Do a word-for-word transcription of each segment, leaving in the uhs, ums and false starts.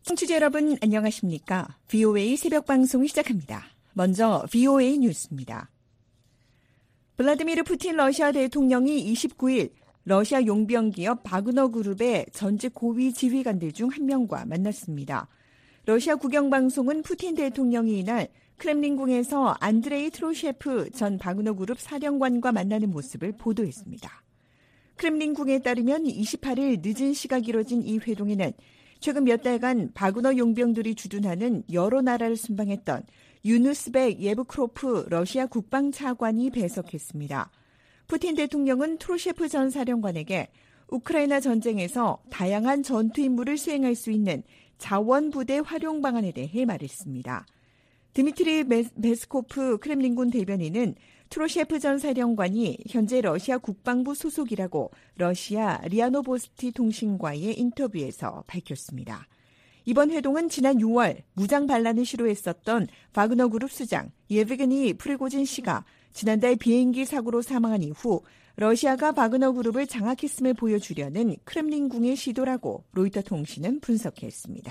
청취자 여러분 안녕하십니까? 브이오에이 새벽 방송을 시작합니다. 먼저 브이오에이 뉴스입니다. 블라디미르 푸틴 러시아 대통령이 이십구일 러시아 용병기업 바그너 그룹의 전직 고위 지휘관들 중 한 명과 만났습니다. 러시아 국영방송은 푸틴 대통령이 이날 크렘린궁에서 안드레이 트로셰프 전 바그너 그룹 사령관과 만나는 모습을 보도했습니다. 크렘린궁에 따르면 이십팔일 늦은 시각 이뤄진 이 회동에는 최근 몇 달간 바그너 용병들이 주둔하는 여러 나라를 순방했던 유누스백 예브크로프 러시아 국방차관이 배석했습니다. 푸틴 대통령은 트로셰프 전 사령관에게 우크라이나 전쟁에서 다양한 전투 임무를 수행할 수 있는 자원부대 활용 방안에 대해 말했습니다. 드미트리 베스코프 크렘린군 대변인은 트로셰프 전 사령관이 현재 러시아 국방부 소속이라고 러시아 리아노보스티 통신과의 인터뷰에서 밝혔습니다. 이번 회동은 지난 유월 무장 반란을 시도했었던 바그너 그룹 수장 예브게니 프리고진 씨가 지난달 비행기 사고로 사망한 이후 러시아가 바그너 그룹을 장악했음을 보여주려는 크렘린궁의 시도라고 로이터 통신은 분석했습니다.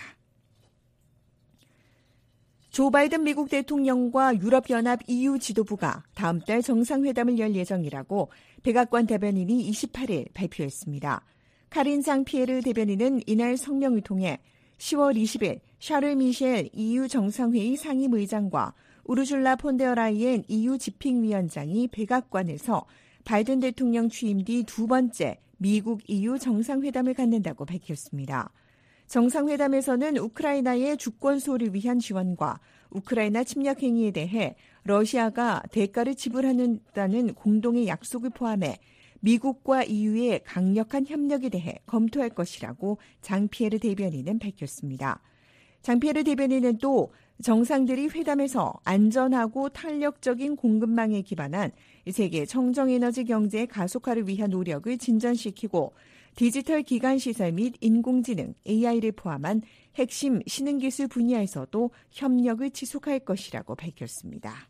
조 바이든 미국 대통령과 유럽연합 이유 지도부가 다음 달 정상회담을 열 예정이라고 백악관 대변인이 이십팔일 발표했습니다. 카린 장 피에르 대변인은 이날 성명을 통해 시월 이십일 샤를 미셸 이유 정상회의 상임의장과 우르줄라 폰데어라이엔 이유 집행위원장이 백악관에서 바이든 대통령 취임 뒤 두 번째 미국 이유 정상회담을 갖는다고 밝혔습니다. 정상회담에서는 우크라이나의 주권 수호를 위한 지원과 우크라이나 침략 행위에 대해 러시아가 대가를 지불하는다는 공동의 약속을 포함해 미국과 이유의 강력한 협력에 대해 검토할 것이라고 장피에르 대변인은 밝혔습니다. 장피에르 대변인은 또 정상들이 회담에서 안전하고 탄력적인 공급망에 기반한 세계 청정에너지 경제의 가속화를 위한 노력을 진전시키고 디지털 기반 시설 및 인공지능 에이아이를 포함한 핵심 신흥기술 분야에서도 협력을 지속할 것이라고 밝혔습니다.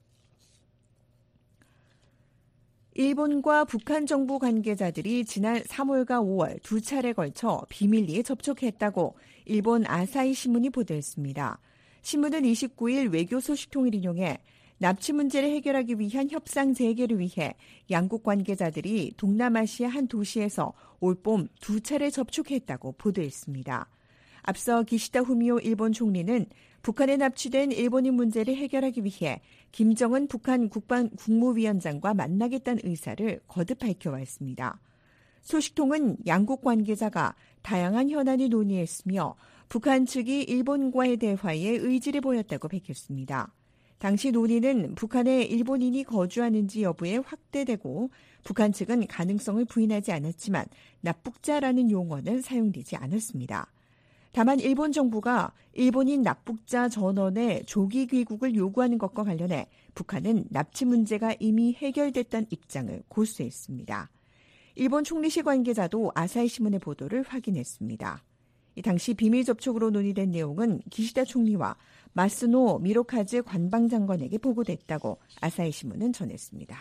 일본과 북한 정부 관계자들이 지난 삼월과 오월 두 차례에 걸쳐 비밀리에 접촉했다고 일본 아사히 신문이 보도했습니다. 신문은 이십구일 외교 소식통을 인용해 납치 문제를 해결하기 위한 협상 재개를 위해 양국 관계자들이 동남아시아 한 도시에서 올봄 두 차례 접촉했다고 보도했습니다. 앞서 기시다 후미오 일본 총리는 북한에 납치된 일본인 문제를 해결하기 위해 김정은 북한 국방 국무위원장과 만나겠다는 의사를 거듭 밝혀왔습니다. 소식통은 양국 관계자가 다양한 현안을 논의했으며 북한 측이 일본과의 대화에 의지를 보였다고 밝혔습니다. 당시 논의는 북한에 일본인이 거주하는지 여부에 확대되고 북한 측은 가능성을 부인하지 않았지만 납북자라는 용어는 사용되지 않았습니다. 다만 일본 정부가 일본인 납북자 전원의 조기 귀국을 요구하는 것과 관련해 북한은 납치 문제가 이미 해결됐다는 입장을 고수했습니다. 일본 총리실 관계자도 아사히 신문의 보도를 확인했습니다. 당시 비밀 접촉으로 논의된 내용은 기시다 총리와 마스노 미로카즈 관방장관에게 보고됐다고 아사히 신문은 전했습니다.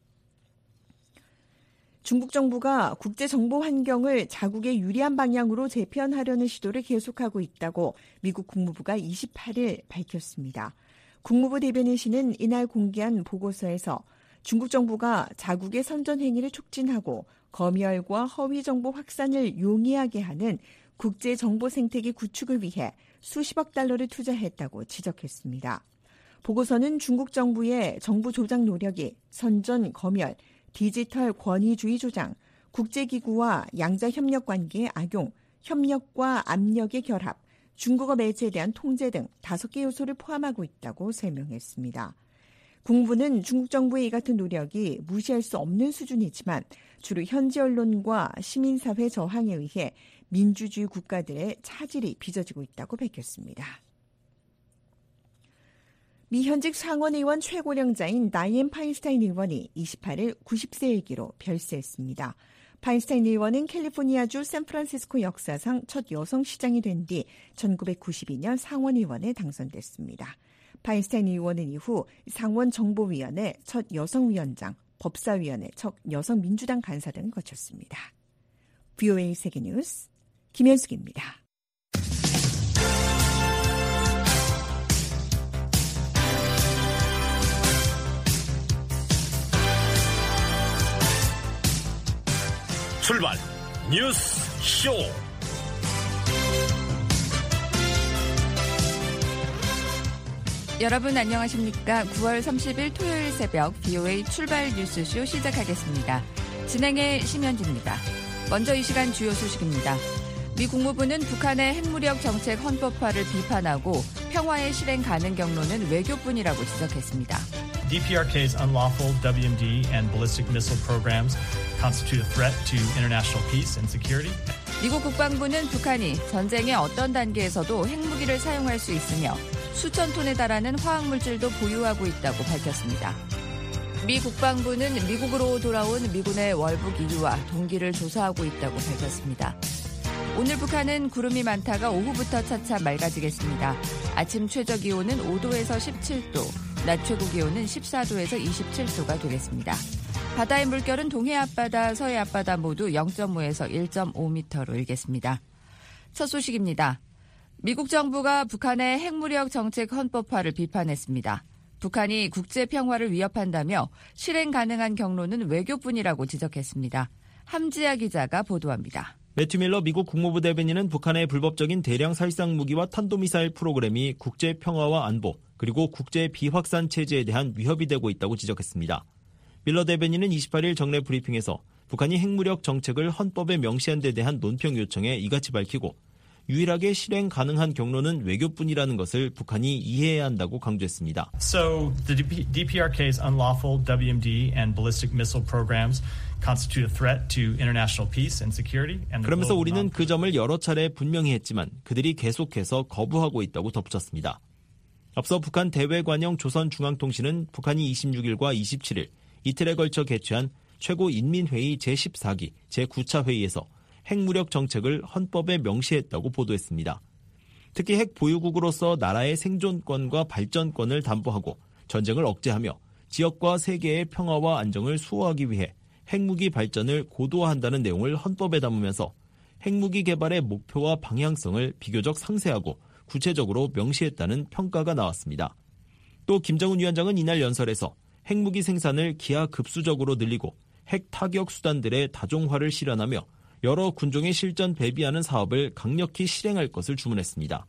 중국 정부가 국제정보 환경을 자국에 유리한 방향으로 재편하려는 시도를 계속하고 있다고 미국 국무부가 이십팔일 밝혔습니다. 국무부 대변인실은 이날 공개한 보고서에서 중국 정부가 자국의 선전 행위를 촉진하고 검열과 허위 정보 확산을 용이하게 하는 국제 정보 생태계 구축을 위해 수십억 달러를 투자했다고 지적했습니다. 보고서는 중국 정부의 정부 조작 노력이 선전 검열, 디지털 권위주의 조장, 국제기구와 양자 협력 관계의 악용, 협력과 압력의 결합, 중국어 매체에 대한 통제 등 다섯 개 요소를 포함하고 있다고 설명했습니다. 국무부는 중국 정부의 이 같은 노력이 무시할 수 없는 수준이지만 주로 현지 언론과 시민사회 저항에 의해 민주주의 국가들의 차질이 빚어지고 있다고 밝혔습니다. 미 현직 상원의원 최고령자인 다이앤 파인스타인 의원이 이십팔일 구십 세 일기로 별세했습니다. 파인스타인 의원은 캘리포니아주 샌프란시스코 역사상 첫 여성 시장이 된 뒤 천구백구십이년 상원의원에 당선됐습니다. 파인스타인 의원은 이후 상원정보위원회 첫 여성위원장, 법사위원회 첫 여성민주당 간사 등을 거쳤습니다. 브이오에이 세계뉴스 김현숙입니다. 출발 뉴스 쇼. 여러분 안녕하십니까? 구월 삼십일 토요일 새벽 비오에이 출발 뉴스쇼 시작하겠습니다. 진행의 심현지입니다. 먼저 이 시간 주요 소식입니다. 미 국무부는 북한의 핵무력 정책 헌법화를 비판하고 평화의 실행 가능 경로는 외교뿐이라고 지적했습니다. 디피아르케이's unlawful 더블유 엠 디 and ballistic missile programs constitute a threat to international peace and security. 미국 국방부는 북한이 전쟁의 어떤 단계에서도 핵무기를 사용할 수 있으며 수천 톤에 달하는 화학물질도 보유하고 있다고 밝혔습니다. 미 국방부는 미국으로 돌아온 미군의 월북 이유와 동기를 조사하고 있다고 밝혔습니다. 오늘 북한은 구름이 많다가 오후부터 차차 맑아지겠습니다. 아침 최저기온은 오 도에서 십칠 도, 낮 최고기온은 십사 도에서 이십칠 도가 되겠습니다. 바다의 물결은 동해 앞바다, 서해 앞바다 모두 영 점 오에서 일 점 오 미터로 일겠습니다. 첫 소식입니다. 미국 정부가 북한의 핵무력 정책 헌법화를 비판했습니다. 북한이 국제 평화를 위협한다며 실행 가능한 경로는 외교뿐이라고 지적했습니다. 함지아 기자가 보도합니다. 매튜 밀러 미국 국무부 대변인은 북한의 불법적인 대량 살상 무기와 탄도미사일 프로그램이 국제 평화와 안보 그리고 국제 비확산 체제에 대한 위협이 되고 있다고 지적했습니다. 밀러 대변인은 이십팔일 정례 브리핑에서 북한이 핵무력 정책을 헌법에 명시한 데 대한 논평 요청에 이같이 밝히고 유일하게 실행 가능한 경로는 외교뿐이라는 것을 북한이 이해해야 한다고 강조했습니다. So the 디피아르케이's unlawful 더블유 엠 디 and ballistic missile programs constitute a threat to international peace and security. And 그러면서 우리는 그 점을 여러 차례 분명히 했지만 그들이 계속해서 거부하고 있다고 덧붙였습니다. 앞서 북한 대외관영 조선중앙통신은 북한이 이십육일과 이십칠일 이틀에 걸쳐 개최한 최고인민회의 제십사기 제구 차 회의에서 핵무력 정책을 헌법에 명시했다고 보도했습니다. 특히 핵 보유국으로서 나라의 생존권과 발전권을 담보하고 전쟁을 억제하며 지역과 세계의 평화와 안정을 수호하기 위해 핵무기 발전을 고도화한다는 내용을 헌법에 담으면서 핵무기 개발의 목표와 방향성을 비교적 상세하고 구체적으로 명시했다는 평가가 나왔습니다. 또 김정은 위원장은 이날 연설에서 핵무기 생산을 기하급수적으로 늘리고 핵 타격 수단들의 다종화를 실현하며 여러 군종의 실전 배비하는 사업을 강력히 실행할 것을 주문했습니다.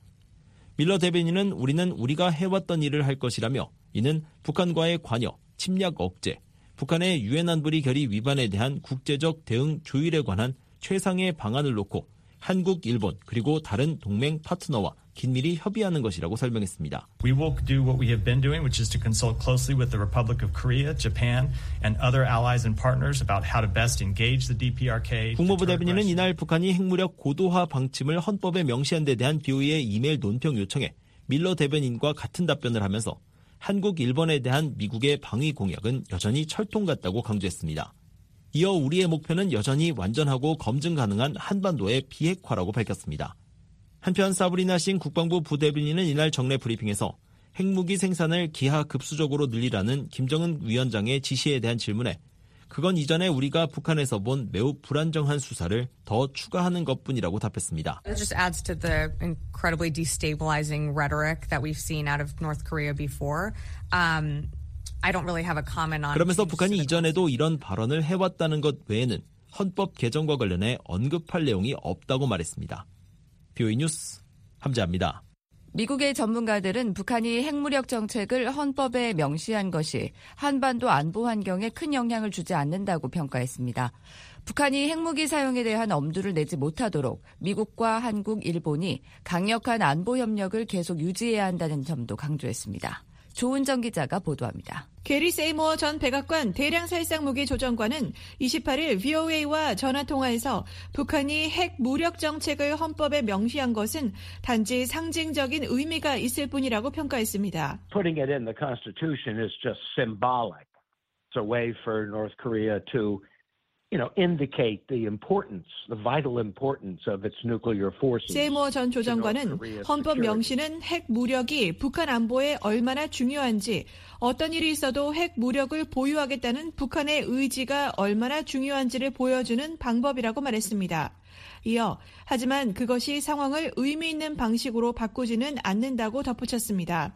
밀러 대변인은 우리는 우리가 해왔던 일을 할 것이라며 이는 북한과의 관여, 침략 억제, 북한의 유엔 안보리 결의 위반에 대한 국제적 대응 조율에 관한 최상의 방안을 놓고 한국, 일본 그리고 다른 동맹 파트너와 긴밀히 협의하는 것이라고 설명했습니다. We will do what we have been doing, which is to consult closely with the Republic of Korea, Japan, and other allies and partners about how to best engage the 디피아르케이. 국무부 대변인은 이날 북한이 핵무력 고도화 방침을 헌법에 명시한 데 대한 비오이의 이메일 논평 요청에 밀러 대변인과 같은 답변을 하면서 한국, 일본에 대한 미국의 방위 공약은 여전히 철통 같다고 강조했습니다. 이어 우리의 목표는 여전히 완전하고 검증 가능한 한반도의 비핵화라고 밝혔습니다. 한편 사브리나 싱 국방부 부대변인은 이날 정례 브리핑에서 핵무기 생산을 기하급수적으로 늘리라는 김정은 위원장의 지시에 대한 질문에 그건 이전에 우리가 북한에서 본 매우 불안정한 수사를 더 추가하는 것뿐이라고 답했습니다. It just adds to the incredibly destabilizing rhetoric that we've seen out of North Korea before. Um, I don't really have a comment on. 그러면서 북한이 이전에도 이런 발언을 해왔다는 것 외에는 헌법 개정과 관련해 언급할 내용이 없다고 말했습니다. 비오이 뉴스 함재합니다. 미국의 전문가들은 북한이 핵무력 정책을 헌법에 명시한 것이 한반도 안보 환경에 큰 영향을 주지 않는다고 평가했습니다. 북한이 핵무기 사용에 대한 엄두를 내지 못하도록 미국과 한국, 일본이 강력한 안보 협력을 계속 유지해야 한다는 점도 강조했습니다. 조은정 기자가 보도합니다. 게리 세이모어 전 백악관 대량 살상무기 조정관은 이십팔일 비오에이와 전화통화에서 북한이 핵 무력 정책을 헌법에 명시한 것은 단지 상징적인 의미가 있을 뿐이라고 평가했습니다. Putting it in the Constitution is just symbolic. It's a way for North Korea to You know, indicate the importance, the vital importance of its nuclear forces. 세이모어 전 조정관은 헌법 명시는 핵 무력이 북한 안보에 얼마나 중요한지, 어떤 일이 있어도 핵 무력을 보유하겠다는 북한의 의지가 얼마나 중요한지를 보여주는 방법이라고 말했습니다. 이어 하지만 그것이 상황을 의미 있는 방식으로 바꾸지는 않는다고 덧붙였습니다.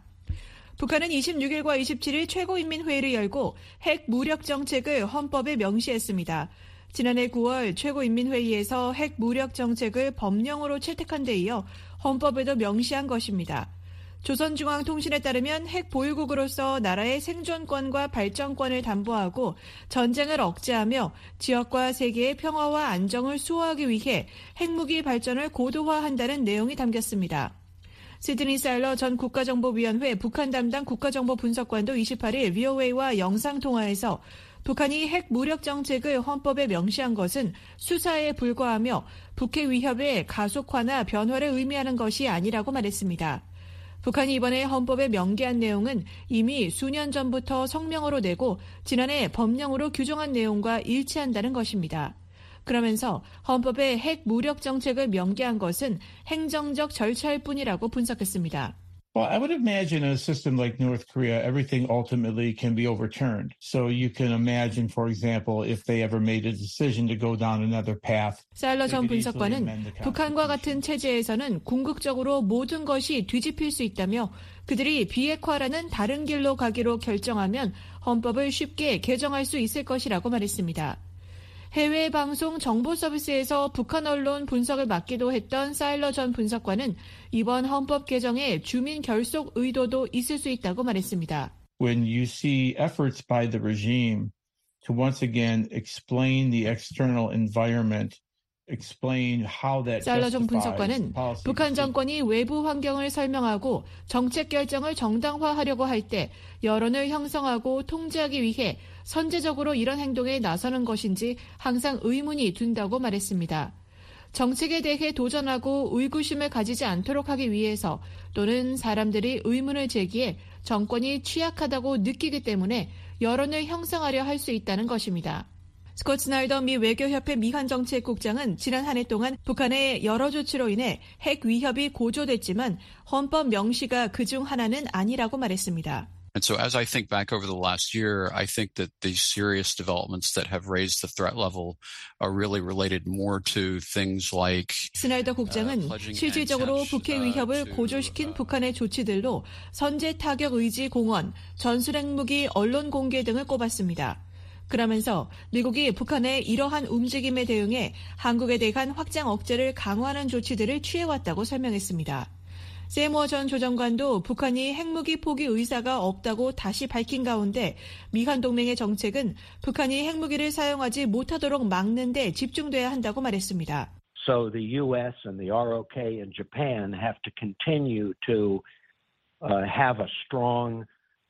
북한은 이십육일과 이십칠일 최고인민회의를 열고 핵 무력 정책을 헌법에 명시했습니다. 지난해 구월 최고인민회의에서 핵 무력 정책을 법령으로 채택한 데 이어 헌법에도 명시한 것입니다. 조선중앙통신에 따르면 핵 보유국으로서 나라의 생존권과 발전권을 담보하고 전쟁을 억제하며 지역과 세계의 평화와 안정을 수호하기 위해 핵무기 발전을 고도화한다는 내용이 담겼습니다. 시드니 사일러 전 국가정보위원회 북한 담당 국가정보분석관도 이십팔 일 브이오에이와 영상통화에서 북한이 핵 무력 정책을 헌법에 명시한 것은 수사에 불과하며 북핵 위협의 가속화나 변화를 의미하는 것이 아니라고 말했습니다. 북한이 이번에 헌법에 명기한 내용은 이미 수년 전부터 성명으로 내고 지난해 법령으로 규정한 내용과 일치한다는 것입니다. 그러면서 헌법에 핵 무력 정책을 명기한 것은 행정적 절차일 뿐이라고 분석했습니다. Well, I would imagine in a system like North Korea, everything ultimately can be overturned. So you can imagine, for example, if they ever made a decision to go down another path. 사일러 전 분석관은 북한과 같은 체제에서는 궁극적으로 모든 것이 뒤집힐 수 있다며 그들이 비핵화라는 다른 길로 가기로 결정하면 헌법을 쉽게 개정할 수 있을 것이라고 말했습니다. 해외 방송 정보 서비스에서 북한 언론 분석을 맡기도 했던 사일러 전 분석관은 이번 헌법 개정에 주민 결속 의도도 있을 수 있다고 말했습니다. When you see efforts by the regime to once again explain the external environment, explain how that 사일러 전 분석관은 북한 정권이 외부 환경을 설명하고 정책 결정을 정당화하려고 할 때 여론을 형성하고 통제하기 위해 선제적으로 이런 행동에 나서는 것인지 항상 의문이 든다고 말했습니다. 정책에 대해 도전하고 의구심을 가지지 않도록 하기 위해서 또는 사람들이 의문을 제기해 정권이 취약하다고 느끼기 때문에 여론을 형성하려 할 수 있다는 것입니다. 스콧 스나이더 미 외교협회 미한정책국장은 지난 한 해 동안 북한의 여러 조치로 인해 핵 위협이 고조됐지만 헌법 명시가 그중 하나는 아니라고 말했습니다. And so as I think back over the last year, I think that these serious developments that have raised the threat level are really related more to things like 스나이더 국장은 실질적으로 북핵 위협을 고조시킨 북한의 조치들로 선제 타격 의지 공언, 전술핵무기 언론 공개 등을 꼽았습니다. 그러면서 미국이 북한의 이러한 움직임에 대응해 한국에 대한 확장 억제를 강화하는 조치들을 취해왔다고 설명했습니다. 세무어 전 조정관도 북한이 핵무기 포기 의사가 없다고 다시 밝힌 가운데 미한 동맹의 정책은 북한이 핵무기를 사용하지 못하도록 막는 데 집중돼야 한다고 말했습니다. So the U S and the R O K and Japan have to continue to uh, have a strong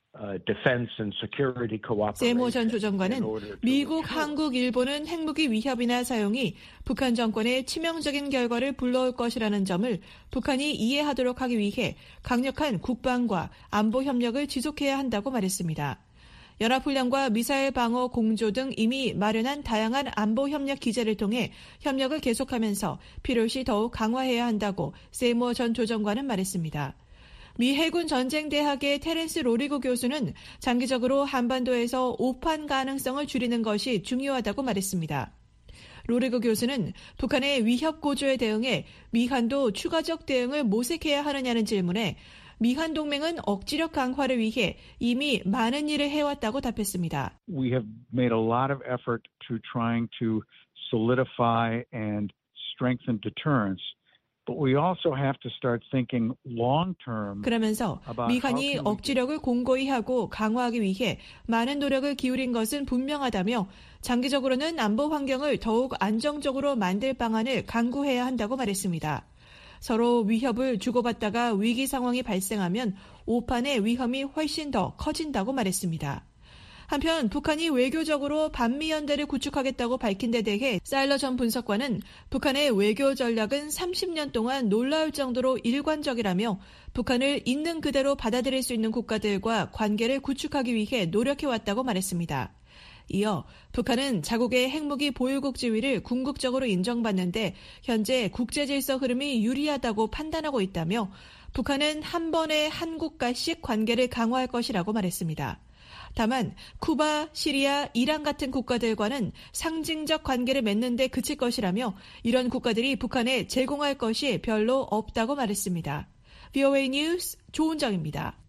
세모 전 조정관은 미국, 한국, 일본은 핵무기 위협이나 사용이 북한 정권의 치명적인 결과를 불러올 것이라는 점을 북한이 이해하도록 하기 위해 강력한 국방과 안보 협력을 지속해야 한다고 말했습니다. 연합훈련과 미사일 방어 공조 등 이미 마련한 다양한 안보 협력 기제를 통해 협력을 계속하면서 필요시 더욱 강화해야 한다고 세모 전 조정관은 말했습니다. 미 해군 전쟁대학의 테렌스 로리고 교수는 장기적으로 한반도에서 오판 가능성을 줄이는 것이 중요하다고 말했습니다. 로리고 교수는 북한의 위협 고조에 대응해 미한도 추가적 대응을 모색해야 하느냐는 질문에 미한 동맹은 억지력 강화를 위해 이미 많은 일을 해왔다고 답했습니다. We have made a lot of effort to trying to solidify and strengthen deterrence. But we also have to start thinking long term. 그러면서 미한이 억지력을 공고히 하고 강화하기 위해 많은 노력을 기울인 것은 분명하다며 장기적으로는 안보 환경을 더욱 안정적으로 만들 방안을 강구해야 한다고 말했습니다. 서로 위협을 주고받다가 위기 상황이 발생하면 오판의 위험이 훨씬 더 커진다고 말했습니다. 한편 북한이 외교적으로 반미연대를 구축하겠다고 밝힌 데 대해 사일러 전 분석관은 북한의 외교 전략은 삼십 년 동안 놀라울 정도로 일관적이라며 북한을 있는 그대로 받아들일 수 있는 국가들과 관계를 구축하기 위해 노력해왔다고 말했습니다. 이어 북한은 자국의 핵무기 보유국 지위를 궁극적으로 인정받는데 현재 국제질서 흐름이 유리하다고 판단하고 있다며 북한은 한 번에 한국과씩 관계를 강화할 것이라고 말했습니다. 다만 쿠바, 시리아, 이란 같은 국가들과는 상징적 관계를 맺는 데 그칠 것이라며 이런 국가들이 북한에 제공할 것이 별로 없다고 말했습니다. 브이오에이 뉴스 조은정입니다.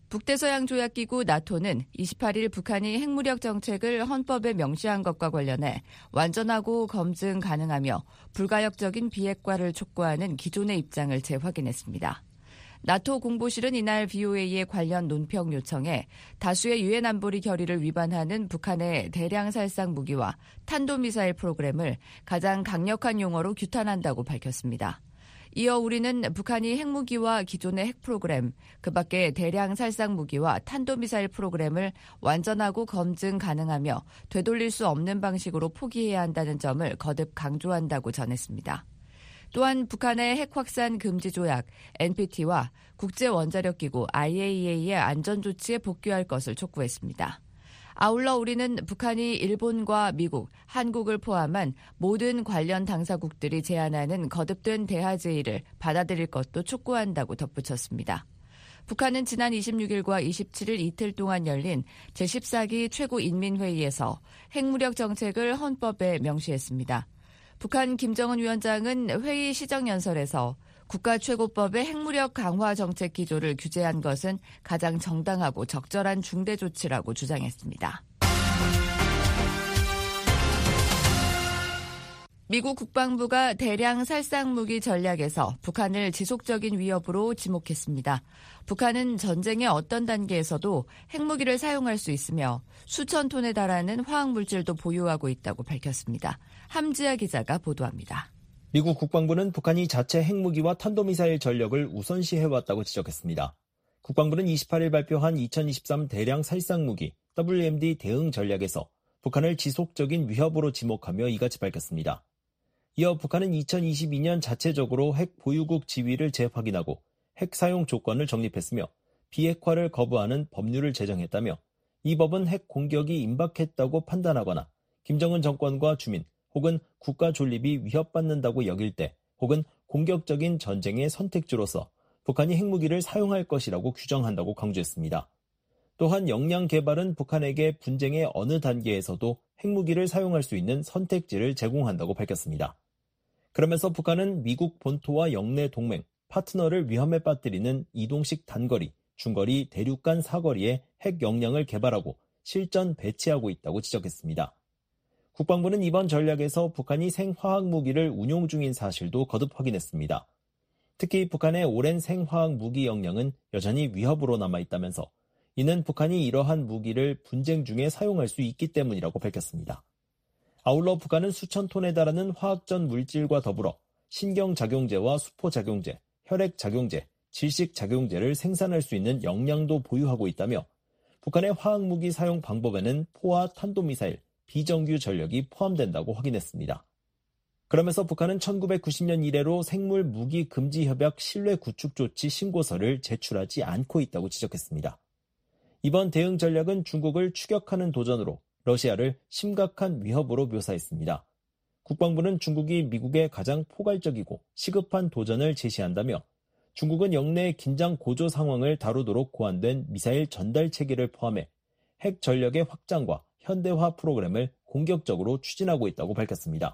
북대서양조약기구 나토는 이십팔 일 북한이 핵무력 정책을 헌법에 명시한 것과 관련해 완전하고 검증 가능하며 불가역적인 비핵화를 촉구하는 기존의 입장을 재확인했습니다. 나토 공보실은 이날 브이오에이의 관련 논평 요청에 다수의 유엔 안보리 결의를 위반하는 북한의 대량 살상 무기와 탄도미사일 프로그램을 가장 강력한 용어로 규탄한다고 밝혔습니다. 이어 우리는 북한이 핵무기와 기존의 핵 프로그램, 그 밖에 대량 살상 무기와 탄도미사일 프로그램을 완전하고 검증 가능하며 되돌릴 수 없는 방식으로 포기해야 한다는 점을 거듭 강조한다고 전했습니다. 또한 북한의 핵 확산 금지 조약 엔피티와 국제원자력기구 아이에이이에이의 안전조치에 복귀할 것을 촉구했습니다. 아울러 우리는 북한이 일본과 미국, 한국을 포함한 모든 관련 당사국들이 제안하는 거듭된 대화 제의를 받아들일 것도 촉구한다고 덧붙였습니다. 북한은 지난 이십육 일과 이십칠 일 이틀 동안 열린 제십사 기 최고인민회의에서 핵무력 정책을 헌법에 명시했습니다. 북한 김정은 위원장은 회의 시정연설에서 국가최고법의 핵무력 강화 정책 기조를 규제한 것은 가장 정당하고 적절한 중대 조치라고 주장했습니다. 미국 국방부가 대량 살상무기 전략에서 북한을 지속적인 위협으로 지목했습니다. 북한은 전쟁의 어떤 단계에서도 핵무기를 사용할 수 있으며 수천 톤에 달하는 화학물질도 보유하고 있다고 밝혔습니다. 함지아 기자가 보도합니다. 미국 국방부는 북한이 자체 핵무기와 탄도미사일 전력을 우선시해왔다고 지적했습니다. 국방부는 이십팔 일 발표한 이천이십삼 대량 살상무기 더블유엠디 대응 전략에서 북한을 지속적인 위협으로 지목하며 이같이 밝혔습니다. 이어 북한은 이천이십이 년 자체적으로 핵 보유국 지위를 재확인하고 핵 사용 조건을 정립했으며 비핵화를 거부하는 법률을 제정했다며 이 법은 핵 공격이 임박했다고 판단하거나 김정은 정권과 주민 혹은 국가 존립이 위협받는다고 여길 때 혹은 공격적인 전쟁의 선택지로서 북한이 핵무기를 사용할 것이라고 규정한다고 강조했습니다. 또한 역량 개발은 북한에게 분쟁의 어느 단계에서도 핵무기를 사용할 수 있는 선택지를 제공한다고 밝혔습니다. 그러면서 북한은 미국 본토와 영내 동맹, 파트너를 위험에 빠뜨리는 이동식 단거리, 중거리, 대륙간 사거리에 핵 역량을 개발하고 실전 배치하고 있다고 지적했습니다. 국방부는 이번 전략에서 북한이 생화학무기를 운용 중인 사실도 거듭 확인했습니다. 특히 북한의 오랜 생화학무기 역량은 여전히 위협으로 남아있다면서 이는 북한이 이러한 무기를 분쟁 중에 사용할 수 있기 때문이라고 밝혔습니다. 아울러 북한은 수천 톤에 달하는 화학전 물질과 더불어 신경작용제와 수포작용제, 혈액작용제, 질식작용제를 생산할 수 있는 역량도 보유하고 있다며 북한의 화학무기 사용 방법에는 포와 탄도미사일, 비정규 전력이 포함된다고 확인했습니다. 그러면서 북한은 천구백구십 년 이래로 생물 무기 금지 협약 신뢰 구축 조치 신고서를 제출하지 않고 있다고 지적했습니다. 이번 대응 전략은 중국을 추격하는 도전으로 러시아를 심각한 위협으로 묘사했습니다. 국방부는 중국이 미국에 가장 포괄적이고 시급한 도전을 제시한다며 중국은 영내의 긴장 고조 상황을 다루도록 고안된 미사일 전달 체계를 포함해 핵 전력의 확장과 현대화 프로그램을 공격적으로 추진하고 있다고 밝혔습니다.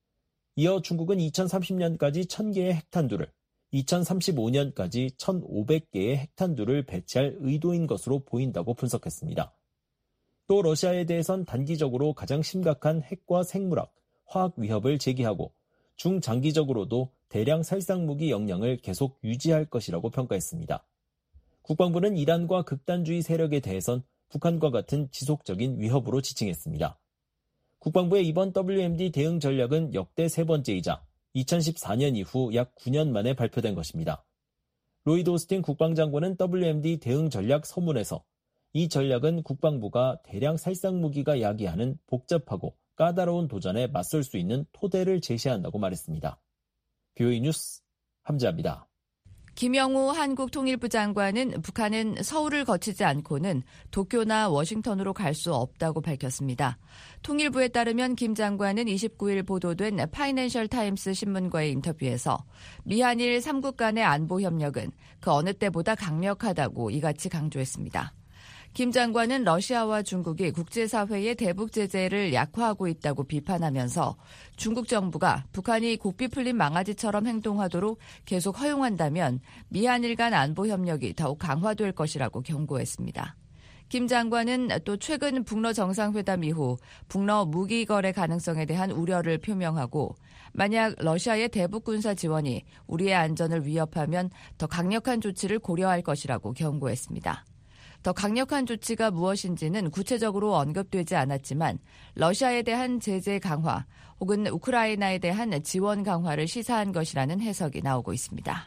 이어 중국은 이천삼십 년까지 천 개의 핵탄두를, 이천삼십오 년까지 천오백 개의 핵탄두를 배치할 의도인 것으로 보인다고 분석했습니다. 또 러시아에 대해선 단기적으로 가장 심각한 핵과 생물학, 화학 위협을 제기하고 중장기적으로도 대량 살상무기 역량을 계속 유지할 것이라고 평가했습니다. 국방부는 이란과 극단주의 세력에 대해선 북한과 같은 지속적인 위협으로 지칭했습니다. 국방부의 이번 더블유엠디 대응 전략은 역대 세 번째이자 이천십사 년 이후 약 구 년 만에 발표된 것입니다. 로이드 오스틴 국방장관은 더블유엠디 대응 전략 서문에서 이 전략은 국방부가 대량 살상무기가 야기하는 복잡하고 까다로운 도전에 맞설 수 있는 토대를 제시한다고 말했습니다. 브이오에이 뉴스 함지아입니다. 김영호 한국통일부 장관은 북한은 서울을 거치지 않고는 도쿄나 워싱턴으로 갈 수 없다고 밝혔습니다. 통일부에 따르면 김 장관은 이십구 일 보도된 파이낸셜 타임스 신문과의 인터뷰에서 미한일 삼국 간의 안보 협력은 그 어느 때보다 강력하다고 이같이 강조했습니다. 김 장관은 러시아와 중국이 국제사회의 대북 제재를 약화하고 있다고 비판하면서 중국 정부가 북한이 고삐 풀린 망아지처럼 행동하도록 계속 허용한다면 미한일 간 안보 협력이 더욱 강화될 것이라고 경고했습니다. 김 장관은 또 최근 북러 정상회담 이후 북러 무기 거래 가능성에 대한 우려를 표명하고 만약 러시아의 대북 군사 지원이 우리의 안전을 위협하면 더 강력한 조치를 고려할 것이라고 경고했습니다. 더 강력한 조치가 무엇인지는 구체적으로 언급되지 않았지만 러시아에 대한 제재 강화 혹은 우크라이나에 대한 지원 강화를 시사한 것이라는 해석이 나오고 있습니다.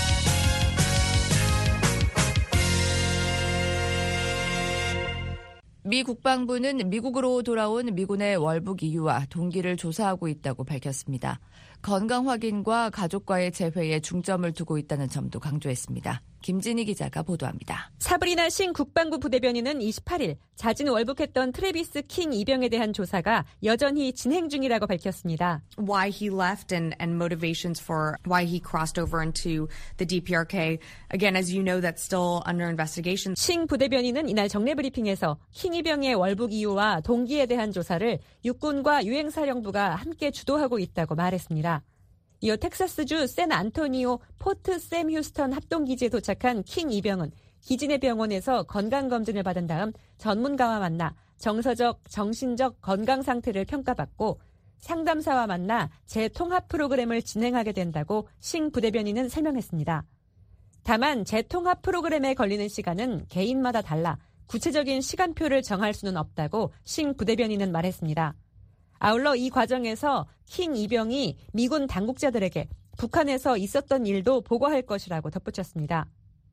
미 국방부는 미국으로 돌아온 미군의 월북 이유와 동기를 조사하고 있다고 밝혔습니다. 건강 확인과 가족과의 재회에 중점을 두고 있다는 점도 강조했습니다. 김진희 기자가 보도합니다. 사브리나 싱 국방부 부대변인은 이십팔 일 자진 월북했던 트래비스 킹 이병에 대한 조사가 여전히 진행 중이라고 밝혔습니다. Why he left and, and motivations for why he crossed over into the 디피아르케이. Again, as you know, that's still under investigation. 싱 부대변인은 이날 정례 브리핑에서 킹 이병의 월북 이유와 동기에 대한 조사를 육군과 유행사령부가 함께 주도하고 있다고 말했습니다. 이어 텍사스주 샌 안토니오 포트 샘 휴스턴 합동기지에 도착한 킹 이병은 기지 내 병원에서 건강검진을 받은 다음 전문가와 만나 정서적, 정신적 건강 상태를 평가받고 상담사와 만나 재통합 프로그램을 진행하게 된다고 싱 부대변인은 설명했습니다. 다만 재통합 프로그램에 걸리는 시간은 개인마다 달라 구체적인 시간표를 정할 수는 없다고 싱 부대변인은 말했습니다. 아울러 이 과정에서 킹 이병이 미군 당국자들에게 북한에서 있었던 일도 보고할 것이라고 덧붙였습니다.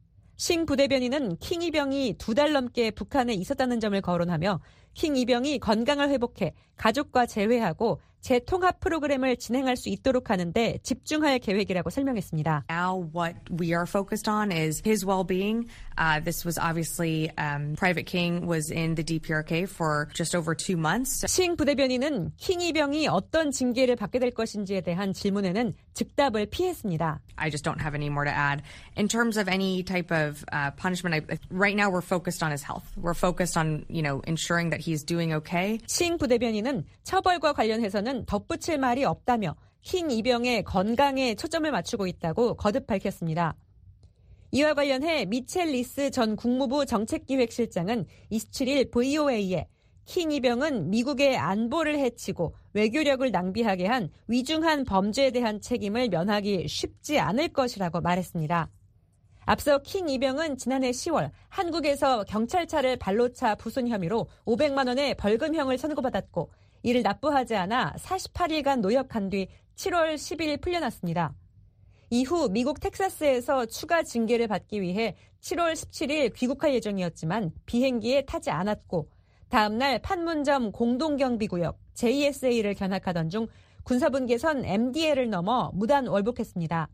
싱 부대변인은 킹 이병이 두 달 넘게 북한에 있었다는 점을 거론하며 킹 이병이 건강을 회복해 가족과 재회하고 재통합 프로그램을 진행할 수 있도록 하는데 집중할 계획이라고 설명했습니다. Now what we are focused on is his well-being. Uh, this was obviously um, Private King was in the 디피아르케이 for just over two months. 싱 부대변인은 킹 이병이 어떤 징계를 받게 될 것인지에 대한 질문에는 즉답을 피했습니다. I just don't have any more to add. In terms of any type of uh, punishment, I, right now we're focused on his health. We're focused on, you know, ensuring that he's doing okay. 싱 부대변인은 처벌과 관련해서는 덧붙일 말이 없다며 킹 이병의 건강에 초점을 맞추고 있다고 거듭 밝혔습니다. 이와 관련해 미첼 리스 전 국무부 정책기획실장은 이십칠 일 브이오에이에 킹 이병은 미국의 안보를 해치고 외교력을 낭비하게 한 위중한 범죄에 대한 책임을 면하기 쉽지 않을 것이라고 말했습니다. 앞서 킹 이병은 지난해 시월 한국에서 경찰차를 발로 차 부순 혐의로 오백만 원의 벌금형을 선고받았고 이를 납부하지 않아 사십팔 일간 노역한 뒤 칠월 십일 풀려났습니다. 이후 미국 텍사스에서 추가 징계를 받기 위해 칠월 십칠일 귀국할 예정이었지만 비행기에 타지 않았고 다음날 판문점 공동경비구역 제이에스에이를 견학하던 중 군사분계선 엠디엘을 넘어 무단 월북했습니다.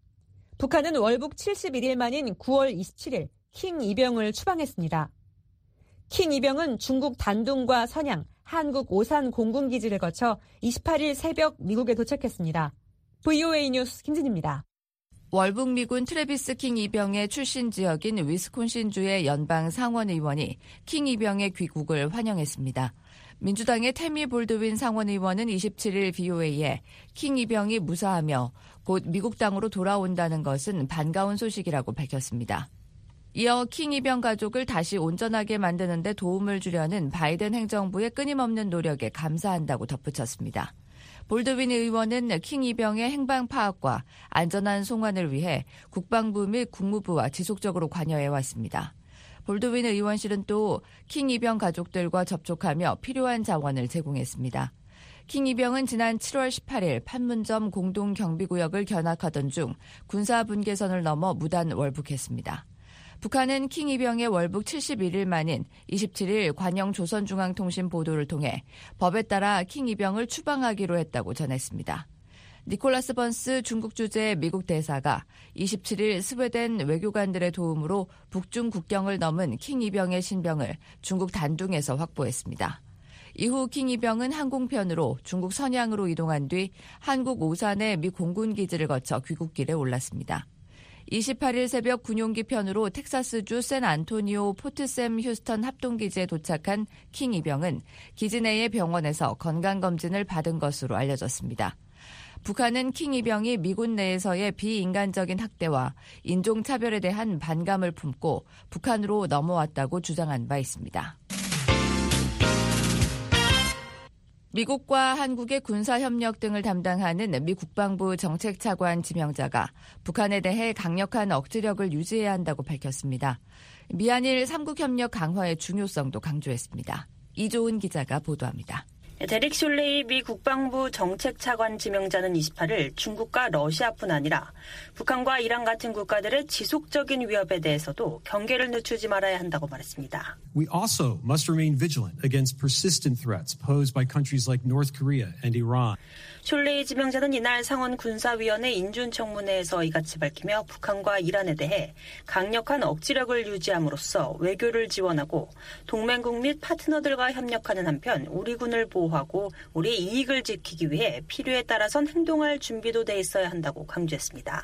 북한은 월북 칠십일 일 만인 구월 이십칠일 킹 이병을 추방했습니다. 킹 이병은 중국 단둥과 선양, 한국 오산 공군기지를 거쳐 이십팔 일 새벽 미국에 도착했습니다. 브이오에이 뉴스 김진희입니다. 월북 미군 트래비스 킹 이병의 출신 지역인 위스콘신주의 연방 상원의원이 킹 이병의 귀국을 환영했습니다. 민주당의 태미 볼드윈 상원의원은 이십칠 일 브이오에이에 킹 이병이 무사하며 곧 미국 땅으로 돌아온다는 것은 반가운 소식이라고 밝혔습니다. 이어 킹 이병 가족을 다시 온전하게 만드는 데 도움을 주려는 바이든 행정부의 끊임없는 노력에 감사한다고 덧붙였습니다. 볼드윈 의원은 킹 이병의 행방 파악과 안전한 송환을 위해 국방부 및 국무부와 지속적으로 관여해왔습니다. 볼드윈 의원실은 또 킹 이병 가족들과 접촉하며 필요한 자원을 제공했습니다. 킹 이병은 지난 칠월 십팔일 판문점 공동경비구역을 견학하던 중 군사분계선을 넘어 무단 월북했습니다. 북한은 킹 이병의 월북 칠십일 일 만인 이십칠 일 관영 조선중앙통신 보도를 통해 법에 따라 킹 이병을 추방하기로 했다고 전했습니다. 니콜라스 번스 중국 주재 미국 대사가 이십칠 일 스웨덴 외교관들의 도움으로 북중 국경을 넘은 킹 이병의 신병을 중국 단둥에서 확보했습니다. 이후 킹 이병은 항공편으로 중국 선양으로 이동한 뒤 한국 오산의 미 공군기지를 거쳐 귀국길에 올랐습니다. 이십팔 일 새벽 군용기 편으로 텍사스주 샌안토니오 포트샘 휴스턴 합동기지에 도착한 킹 이병은 기지 내의 병원에서 건강검진을 받은 것으로 알려졌습니다. 북한은 킹 이병이 미군 내에서의 비인간적인 학대와 인종차별에 대한 반감을 품고 북한으로 넘어왔다고 주장한 바 있습니다. 미국과 한국의 군사협력 등을 담당하는 미 국방부 정책차관 지명자가 북한에 대해 강력한 억지력을 유지해야 한다고 밝혔습니다. 미한일 삼국협력 강화의 중요성도 강조했습니다. 이조은 기자가 보도합니다. 데릭 숄레이 미 국방부 정책차관 지명자는 이십팔 일 중국과 러시아뿐 아니라 북한과 이란 같은 국가들의 지속적인 위협에 대해서도 경계를 늦추지 말아야 한다고 말했습니다. We also must remain vigilant against persistent threats posed by countries like North Korea and Iran. 숄레이 지명자는 이날 상원 군사위원회 인준청문회에서 이같이 밝히며 북한과 이란에 대해 강력한 억지력을 유지함으로써 외교를 지원하고 동맹국 및 파트너들과 협력하는 한편 우리 군을 보호하고 우리의 이익을 지키기 위해 필요에 따라선 행동할 준비도 돼 있어야 한다고 강조했습니다.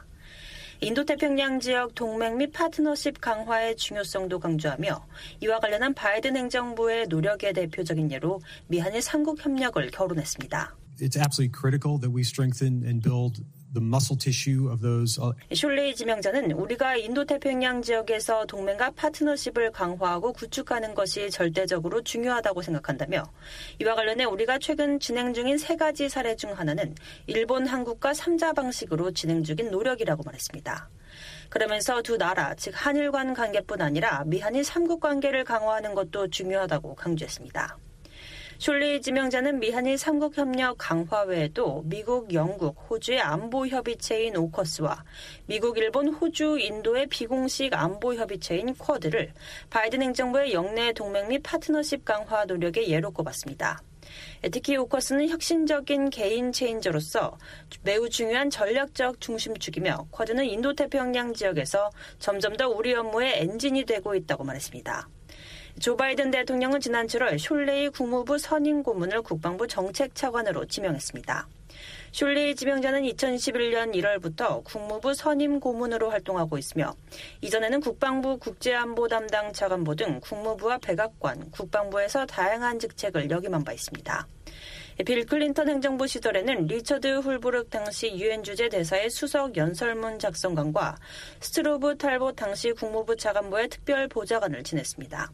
인도태평양 지역 동맹 및 파트너십 강화의 중요성도 강조하며 이와 관련한 바이든 행정부의 노력의 대표적인 예로 미한일 삼국 협력을 거론했습니다. It's absolutely critical that we strengthen and build the muscle tissue of those. 숄레이 지명자는 우리가 인도태평양 지역에서 동맹과 파트너십을 강화하고 구축하는 것이 절대적으로 중요하다고 생각한다며 이와 관련해 우리가 최근 진행 중인 세 가지 사례 중 하나는 일본, 한국과 삼자 방식으로 진행 중인 노력이라고 말했습니다. 그러면서 두 나라, 즉 한일 간 관계뿐 아니라 미한일 삼국 관계를 강화하는 것도 중요하다고 강조했습니다. 숄레이 지명자는 미한일 삼국 협력 강화 외에도 미국, 영국, 호주의 안보 협의체인 오커스와 미국, 일본, 호주, 인도의 비공식 안보 협의체인 쿼드를 바이든 행정부의 영내 동맹 및 파트너십 강화 노력의 예로 꼽았습니다. 특히 오커스는 혁신적인 개인 체인저로서 매우 중요한 전략적 중심축이며 쿼드는 인도태평양 지역에서 점점 더 우리 업무의 엔진이 되고 있다고 말했습니다. 조 바이든 대통령은 지난 칠월 숄레이 국무부 선임 고문을 국방부 정책차관으로 지명했습니다. 숄레이 지명자는 이천이십일 년 일월부터 국무부 선임 고문으로 활동하고 있으며 이전에는 국방부 국제안보 담당 차관보 등 국무부와 백악관, 국방부에서 다양한 직책을 역임한 바 있습니다. 빌 클린턴 행정부 시절에는 리처드 훌브르크 당시 유엔 주재 대사의 수석 연설문 작성관과 스트로브 탈봇 당시 국무부 차관보의 특별 보좌관을 지냈습니다.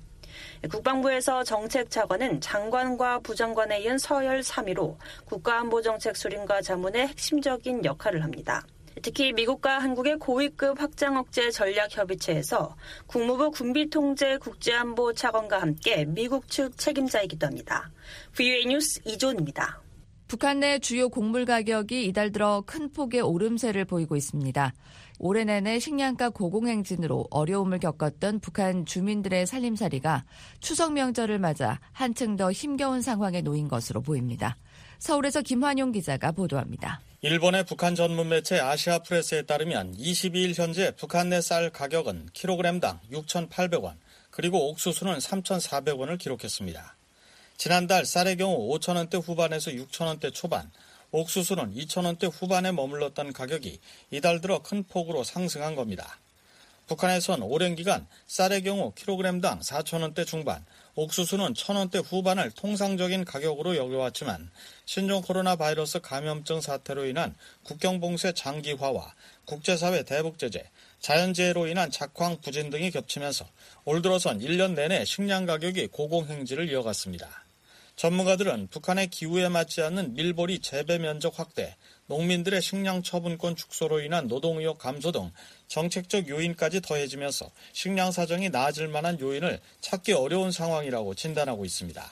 국방부에서 정책차관은 장관과 부장관에 이은 서열 삼 위로 국가안보정책 수립과 자문의 핵심적인 역할을 합니다. 특히 미국과 한국의 고위급 확장 억제 전략협의체에서 국무부 군비통제 국제안보 차관과 함께 미국 측 책임자이기도 합니다. 브이오에이 뉴스 이조은입니다. 북한 내 주요 곡물 가격이 이달 들어 큰 폭의 오름세를 보이고 있습니다. 올해 내내 식량가 고공행진으로 어려움을 겪었던 북한 주민들의 살림살이가 추석 명절을 맞아 한층 더 힘겨운 상황에 놓인 것으로 보입니다. 서울에서 김환용 기자가 보도합니다. 일본의 북한 전문 매체 아시아프레스에 따르면 이십이 일 현재 북한 내 쌀 가격은 킬로그램당 육천팔백 원, 그리고 옥수수는 삼천사백 원을 기록했습니다. 지난달 쌀의 경우 오천 원대 후반에서 육천 원대 초반, 옥수수는 이천 원대 후반에 머물렀던 가격이 이달 들어 큰 폭으로 상승한 겁니다. 북한에선 오랜 기간 쌀의 경우 킬로그램당 사천 원대 중반, 옥수수는 천 원대 후반을 통상적인 가격으로 여겨왔지만 신종 코로나 바이러스 감염증 사태로 인한 국경 봉쇄 장기화와 국제사회 대북 제재, 자연재해로 인한 작황 부진 등이 겹치면서 올 들어선 일 년 내내 식량 가격이 고공행진을 이어갔습니다. 전문가들은 북한의 기후에 맞지 않는 밀보리 재배 면적 확대, 농민들의 식량 처분권 축소로 인한 노동의욕 감소 등 정책적 요인까지 더해지면서 식량 사정이 나아질 만한 요인을 찾기 어려운 상황이라고 진단하고 있습니다.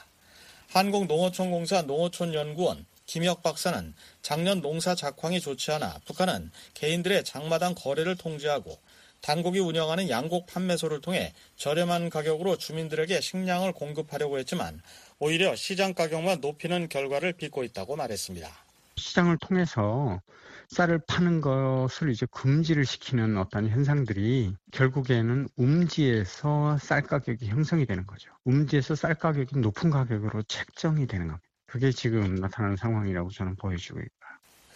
한국농어촌공사 농어촌연구원 김혁 박사는 작년 농사 작황이 좋지 않아 북한은 개인들의 장마당 거래를 통제하고 당국이 운영하는 양곡 판매소를 통해 저렴한 가격으로 주민들에게 식량을 공급하려고 했지만 오히려 시장 가격만 높이는 결과를 빚고 있다고 말했습니다. 시장을 통해서 쌀을 파는 것을 이제 금지를 시키는 어떤 현상들이 결국에는 음지에서 쌀 가격이 형성이 되는 거죠. 음지에서 쌀 가격이 높은 가격으로 책정이 되는 겁니다. 그게 지금 나타나는 상황이라고 저는 보여지고 있고요.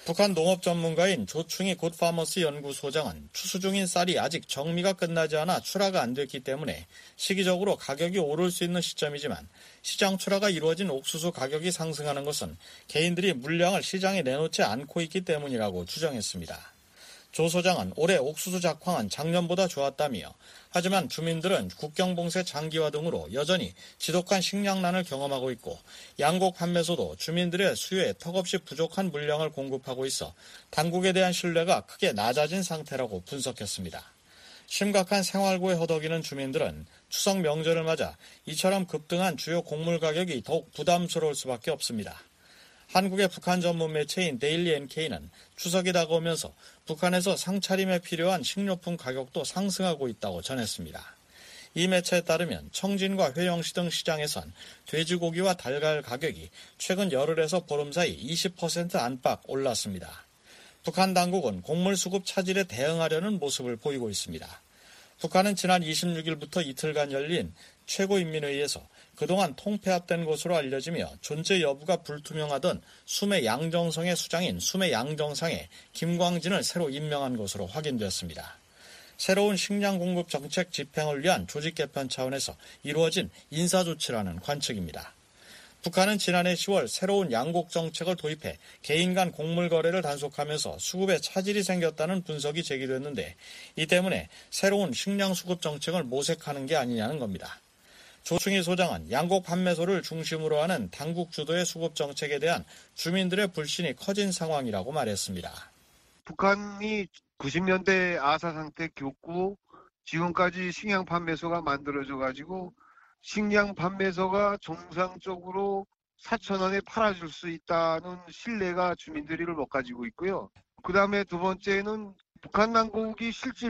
북한 농업 전문가인 조충희 굿파머스 연구소장은 추수 중인 쌀이 아직 정미가 끝나지 않아 출하가 안 됐기 때문에 시기적으로 가격이 오를 수 있는 시점이지만 시장 출하가 이루어진 옥수수 가격이 상승하는 것은 개인들이 물량을 시장에 내놓지 않고 있기 때문이라고 주장했습니다. 조 소장은 올해 옥수수 작황은 작년보다 좋았다며 하지만 주민들은 국경봉쇄 장기화 등으로 여전히 지독한 식량난을 경험하고 있고 양곡 판매소도 주민들의 수요에 턱없이 부족한 물량을 공급하고 있어 당국에 대한 신뢰가 크게 낮아진 상태라고 분석했습니다. 심각한 생활고에 허덕이는 주민들은 추석 명절을 맞아 이처럼 급등한 주요 곡물 가격이 더욱 부담스러울 수밖에 없습니다. 한국의 북한 전문 매체인 데일리 엔케이는 추석이 다가오면서 북한에서 상차림에 필요한 식료품 가격도 상승하고 있다고 전했습니다. 이 매체에 따르면 청진과 회영시 등 시장에선 돼지고기와 달걀 가격이 최근 열흘에서 보름 사이 이십 퍼센트 안팎 올랐습니다. 북한 당국은 곡물 수급 차질에 대응하려는 모습을 보이고 있습니다. 북한은 지난 이십육일부터 이틀간 열린 최고인민회의에서 그동안 통폐합된 것으로 알려지며 존재 여부가 불투명하던 수메 양정성의 수장인 수메 양정상에 김광진을 새로 임명한 것으로 확인됐습니다. 새로운 식량 공급 정책 집행을 위한 조직 개편 차원에서 이루어진 인사조치라는 관측입니다. 북한은 지난해 시월 새로운 양곡 정책을 도입해 개인 간 곡물 거래를 단속하면서 수급에 차질이 생겼다는 분석이 제기됐는데 이 때문에 새로운 식량 수급 정책을 모색하는 게 아니냐는 겁니다. 조충희 소장은 양곡 판매소를 중심으로 하는 당국 주도의 수급 정책에 대한 주민들의 불신이 커진 상황이라고 말했습니다. 북한이 구십년대 아사 상태 겪고 지금까지 식량 판매소가 만들어져 가지고 식량 판매소가 정상적으로 사천 원에 팔아줄 수 있다는 신뢰가 주민들이 못 가지고 있고요. 그 다음에 두 번째는 북한 당국이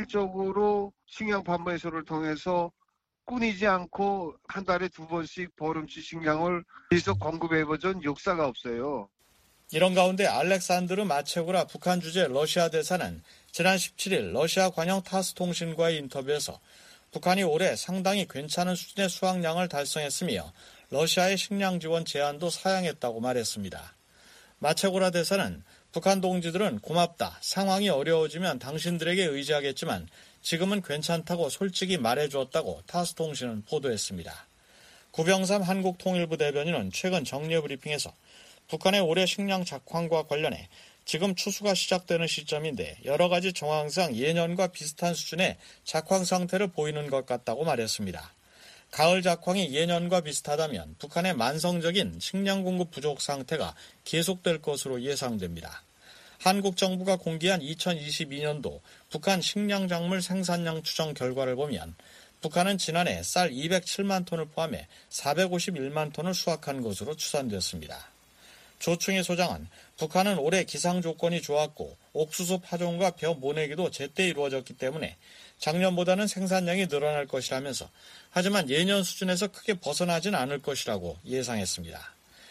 실질적으로 식량 판매소를 통해서 끊이지 않고 한 달에 두 번씩 보름치 식량을 계속 공급해보던 역사가 없어요. 이런 가운데 알렉산드르 마체구라 북한 주재 러시아 대사는 지난 십칠일 러시아 관영 타스 통신과의 인터뷰에서 북한이 올해 상당히 괜찮은 수준의 수확량을 달성했으며 러시아의 식량 지원 제안도 사양했다고 말했습니다. 마체구라 대사는 북한 동지들은 고맙다, 상황이 어려워지면 당신들에게 의지하겠지만 지금은 괜찮다고 솔직히 말해주었다고 타스통신은 보도했습니다. 구병삼 한국통일부 대변인은 최근 정례 브리핑에서 북한의 올해 식량 작황과 관련해 지금 추수가 시작되는 시점인데 여러 가지 정황상 예년과 비슷한 수준의 작황 상태를 보이는 것 같다고 말했습니다. 가을 작황이 예년과 비슷하다면 북한의 만성적인 식량 공급 부족 상태가 계속될 것으로 예상됩니다. 한국 정부가 공개한 이천이십이년도 북한 식량 작물 생산량 추정 결과를 보면 북한은 지난해 쌀 이백칠만 톤을 포함해 사백오십일만 톤을 수확한 것으로 추산됐습니다. 조충희 소장은 북한은 올해 기상 조건이 좋았고 옥수수 파종과 벼 모내기도 제때 이루어졌기 때문에 작년보다는 생산량이 늘어날 것이라면서 하지만 예년 수준에서 크게 벗어나진 않을 것이라고 예상했습니다.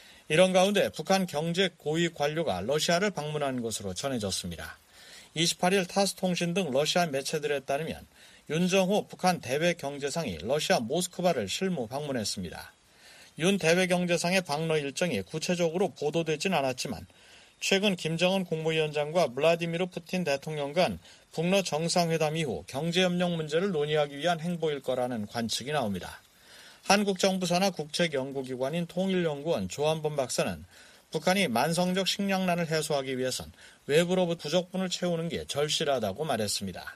이런 가운데 북한 경제 고위 관료가 러시아를 방문한 것으로 전해졌습니다. 이십팔일 타스통신 등 러시아 매체들에 따르면 윤정호 북한 대외경제상이 러시아 모스크바를 실무 방문했습니다. 윤 대외경제상의 방러 일정이 구체적으로 보도되진 않았지만 최근 김정은 국무위원장과 블라디미르 푸틴 대통령 간 북러 정상회담 이후 경제협력 문제를 논의하기 위한 행보일 거라는 관측이 나옵니다. 한국 정부 산하 국책연구기관인 통일연구원 조한범 박사는 북한이 만성적 식량난을 해소하기 위해선 외부로부터 부족분을 채우는 게 절실하다고 말했습니다.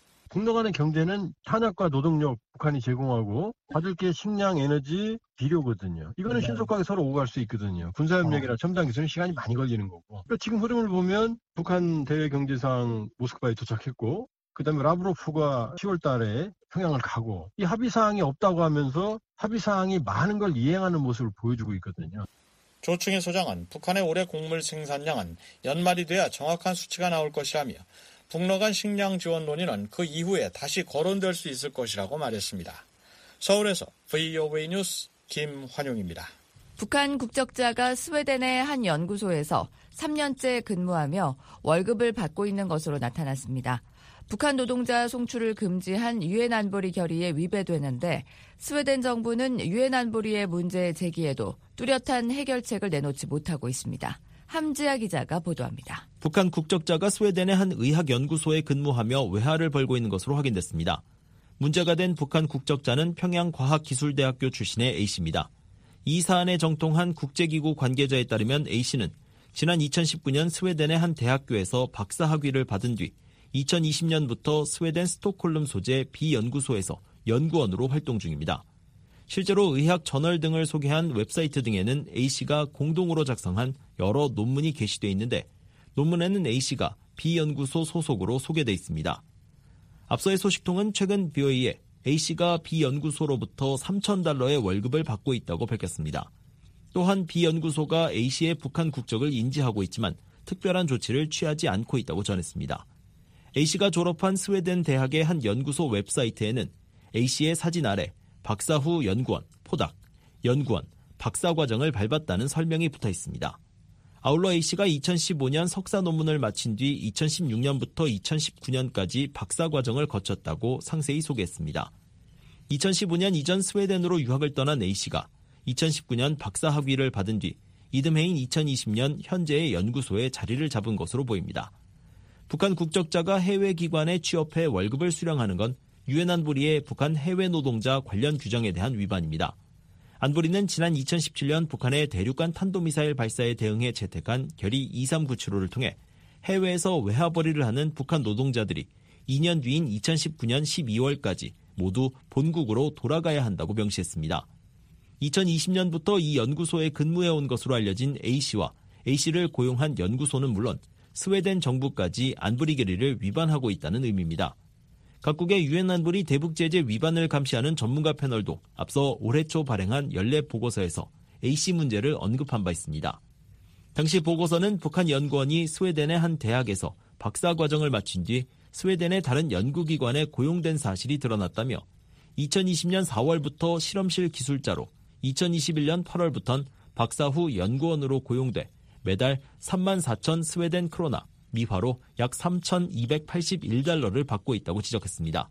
북러 간의 경제는 탄약과 노동력 북한이 제공하고 받을 게 식량, 에너지, 비료거든요. 이거는 신속하게 서로 오갈 수 있거든요. 군사협력이나 첨단 기술은 시간이 많이 걸리는 거고. 그러니까 지금 흐름을 보면 북한 대외경제상 모스크바에 도착했고 그다음에 라브로프가 시월 달에 평양을 가고 이 합의사항이 없다고 하면서 합의사항이 많은 걸 이행하는 모습을 보여주고 있거든요. 조충희 소장은 북한의 올해 곡물 생산량은 연말이 돼야 정확한 수치가 나올 것이라며 북러 간 식량 지원 논의는 그 이후에 다시 거론될 수 있을 것이라고 말했습니다. 서울에서 브이오에이 뉴스 김환용입니다. 북한 국적자가 스웨덴의 한 연구소에서 삼 년째 근무하며 월급을 받고 있는 것으로 나타났습니다. 북한 노동자 송출을 금지한 유엔 안보리 결의에 위배되는데 스웨덴 정부는 유엔 안보리의 문제 제기에도 뚜렷한 해결책을 내놓지 못하고 있습니다. 함지아 기자가 보도합니다. 북한 국적자가 스웨덴의 한 의학연구소에 근무하며 외화를 벌고 있는 것으로 확인됐습니다. 문제가 된 북한 국적자는 평양과학기술대학교 출신의 A씨입니다. 이 사안에 정통한 국제기구 관계자에 따르면 A씨는 지난 이천십구 년 스웨덴의 한 대학교에서 박사학위를 받은 뒤 이천이십 년부터 스웨덴 스톡홀름 소재 B연구소에서 연구원으로 활동 중입니다. 실제로 의학 저널 등을 소개한 웹사이트 등에는 A씨가 공동으로 작성한 여러 논문이 게시되어 있는데 논문에는 A씨가 B연구소 소속으로 소개돼 있습니다. 앞서의 소식통은 최근 비오이에 A씨가 B연구소로부터 삼천 달러의 월급을 받고 있다고 밝혔습니다. 또한 B연구소가 A씨의 북한 국적을 인지하고 있지만 특별한 조치를 취하지 않고 있다고 전했습니다. A씨가 졸업한 스웨덴 대학의 한 연구소 웹사이트에는 A씨의 사진 아래 박사 후 연구원, 포닥, 연구원, 박사 과정을 밟았다는 설명이 붙어 있습니다. 아울러 A씨가 이천십오 년 석사 논문을 마친 뒤 이천십육 년부터 이천십구 년까지 박사 과정을 거쳤다고 상세히 소개했습니다. 이천십오 년 이전 스웨덴으로 유학을 떠난 A씨가 이천십구 년 박사 학위를 받은 뒤 이듬해인 이천이십 년 현재의 연구소에 자리를 잡은 것으로 보입니다. 북한 국적자가 해외 기관에 취업해 월급을 수령하는 건 유엔 안보리의 북한 해외 노동자 관련 규정에 대한 위반입니다. 안보리는 지난 이천십칠 년 북한의 대륙간 탄도미사일 발사에 대응해 채택한 결의 이삼구칠오를 통해 해외에서 외화벌이를 하는 북한 노동자들이 이 년 뒤인 이천십구 년 십이월까지 모두 본국으로 돌아가야 한다고 명시했습니다. 이천이십 년부터 이 연구소에 근무해온 것으로 알려진 A씨와 A씨를 고용한 연구소는 물론 스웨덴 정부까지 안보리 결의를 위반하고 있다는 의미입니다. 각국의 유엔 안보리 대북 제재 위반을 감시하는 전문가 패널도 앞서 올해 초 발행한 연례 보고서에서 A씨 문제를 언급한 바 있습니다. 당시 보고서는 북한 연구원이 스웨덴의 한 대학에서 박사 과정을 마친 뒤 스웨덴의 다른 연구기관에 고용된 사실이 드러났다며 이천이십 년 사월부터 실험실 기술자로 이천이십일 년 팔월부터는 박사 후 연구원으로 고용돼 매달 삼만 사천 스웨덴 크로나, 미화로 약 삼천이백팔십일 달러를 받고 있다고 지적했습니다.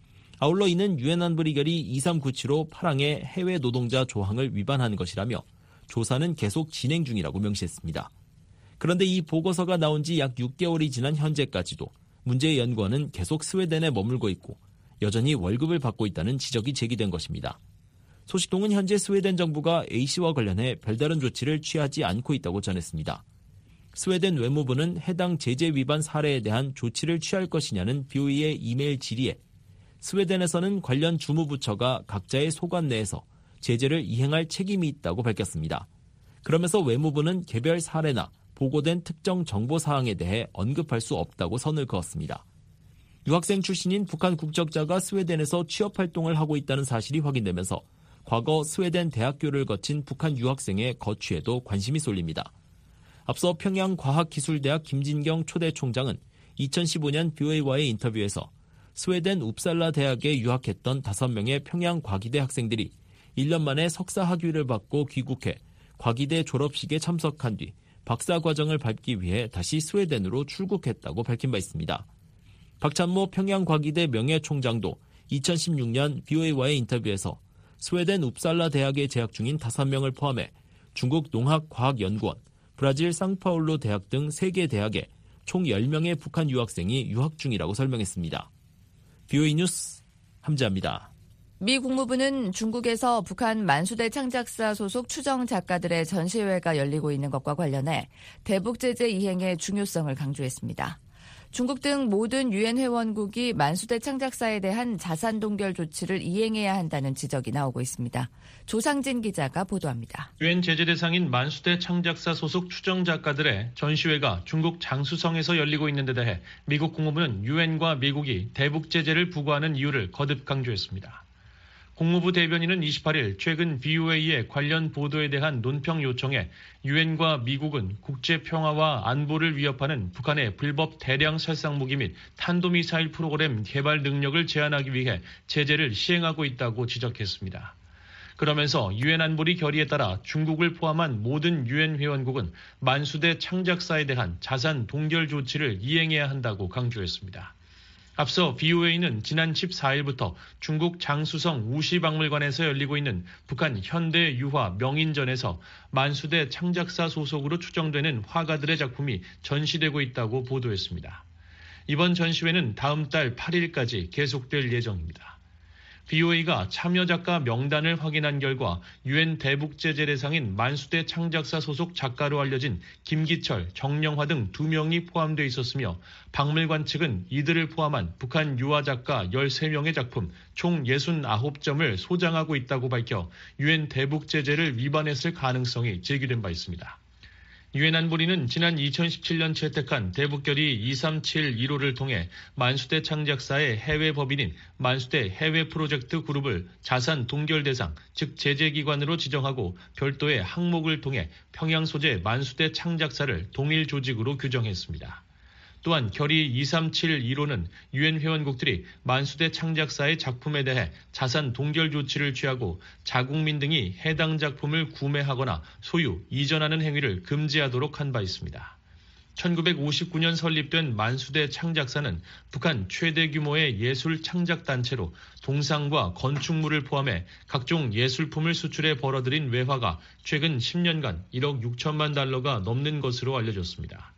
아울러 이는 유엔 안보리 결의 이삼구칠오 파랑의 해외 노동자 조항을 위반한 것이라며 조사는 계속 진행 중이라고 명시했습니다. 그런데 이 보고서가 나온 지 약 육 개월이 지난 현재까지도 문제의 연구원은 계속 스웨덴에 머물고 있고 여전히 월급을 받고 있다는 지적이 제기된 것입니다. 소식통은 현재 스웨덴 정부가 A씨와 관련해 별다른 조치를 취하지 않고 있다고 전했습니다. 스웨덴 외무부는 해당 제재 위반 사례에 대한 조치를 취할 것이냐는 비오이의 이메일 질의에 스웨덴에서는 관련 주무부처가 각자의 소관 내에서 제재를 이행할 책임이 있다고 밝혔습니다. 그러면서 외무부는 개별 사례나 보고된 특정 정보 사항에 대해 언급할 수 없다고 선을 그었습니다. 유학생 출신인 북한 국적자가 스웨덴에서 취업활동을 하고 있다는 사실이 확인되면서 과거 스웨덴 대학교를 거친 북한 유학생의 거취에도 관심이 쏠립니다. 앞서 평양과학기술대학 김진경 초대 총장은 이천십오 년 비오에이와의 인터뷰에서 스웨덴 웁살라 대학에 유학했던 다섯 명의 평양과기대 학생들이 일 년 만에 석사 학위를 받고 귀국해 과기대 졸업식에 참석한 뒤 박사 과정을 밟기 위해 다시 스웨덴으로 출국했다고 밝힌 바 있습니다. 박찬모 평양과기대 명예총장도 이천십육 년 비오에이와의 인터뷰에서 스웨덴 웁살라 대학에 재학 중인 다섯 명을 포함해 중국 농학과학연구원, 브라질 상파울루 대학 등 세 개 대학에 총 열 명의 북한 유학생이 유학 중이라고 설명했습니다. 비오이 뉴스 함지아입니다. 미 국무부는 중국에서 북한 만수대 창작사 소속 추정 작가들의 전시회가 열리고 있는 것과 관련해 대북 제재 이행의 중요성을 강조했습니다. 중국 등 모든 유엔 회원국이 만수대 창작사에 대한 자산 동결 조치를 이행해야 한다는 지적이 나오고 있습니다. 조상진 기자가 보도합니다. 유엔 제재 대상인 만수대 창작사 소속 추정 작가들의 전시회가 중국 장수성에서 열리고 있는 데 대해 미국 국무부는 유엔과 미국이 대북 제재를 부과하는 이유를 거듭 강조했습니다. 국무부 대변인은 이십팔 일 최근 비오에이의 관련 보도에 대한 논평 요청에 유엔과 미국은 국제평화와 안보를 위협하는 북한의 불법 대량 살상 무기 및 탄도미사일 프로그램 개발 능력을 제한하기 위해 제재를 시행하고 있다고 지적했습니다. 그러면서 유엔 안보리 결의에 따라 중국을 포함한 모든 유엔 회원국은 만수대 창작사에 대한 자산 동결 조치를 이행해야 한다고 강조했습니다. 앞서 비오에이는 지난 십사일부터 중국 장수성 우시박물관에서 열리고 있는 북한 현대유화 명인전에서 만수대 창작사 소속으로 추정되는 화가들의 작품이 전시되고 있다고 보도했습니다. 이번 전시회는 다음 달 팔일까지 계속될 예정입니다. 비오에이가 참여 작가 명단을 확인한 결과 유엔 대북제재대상인 만수대 창작사 소속 작가로 알려진 김기철, 정영화 등 두 명이 포함되어 있었으며 박물관 측은 이들을 포함한 북한 유화 작가 열세 명의 작품 총 육십구 점을 소장하고 있다고 밝혀 유엔 대북제재를 위반했을 가능성이 제기된 바 있습니다. 유엔 안보리는 지난 이천십칠년 채택한 대북결의 이삼칠일호를 통해 만수대 창작사의 해외 법인인 만수대 해외 프로젝트 그룹을 자산 동결 대상, 즉 제재기관으로 지정하고 별도의 항목을 통해 평양 소재 만수대 창작사를 동일 조직으로 규정했습니다. 또한 결의 이삼칠일호는 유엔 회원국들이 만수대 창작사의 작품에 대해 자산 동결 조치를 취하고 자국민 등이 해당 작품을 구매하거나 소유, 이전하는 행위를 금지하도록 한 바 있습니다. 천구백오십구년 설립된 만수대 창작사는 북한 최대 규모의 예술 창작단체로 동상과 건축물을 포함해 각종 예술품을 수출해 벌어들인 외화가 최근 십년간 일억 육천만 달러가 넘는 것으로 알려졌습니다.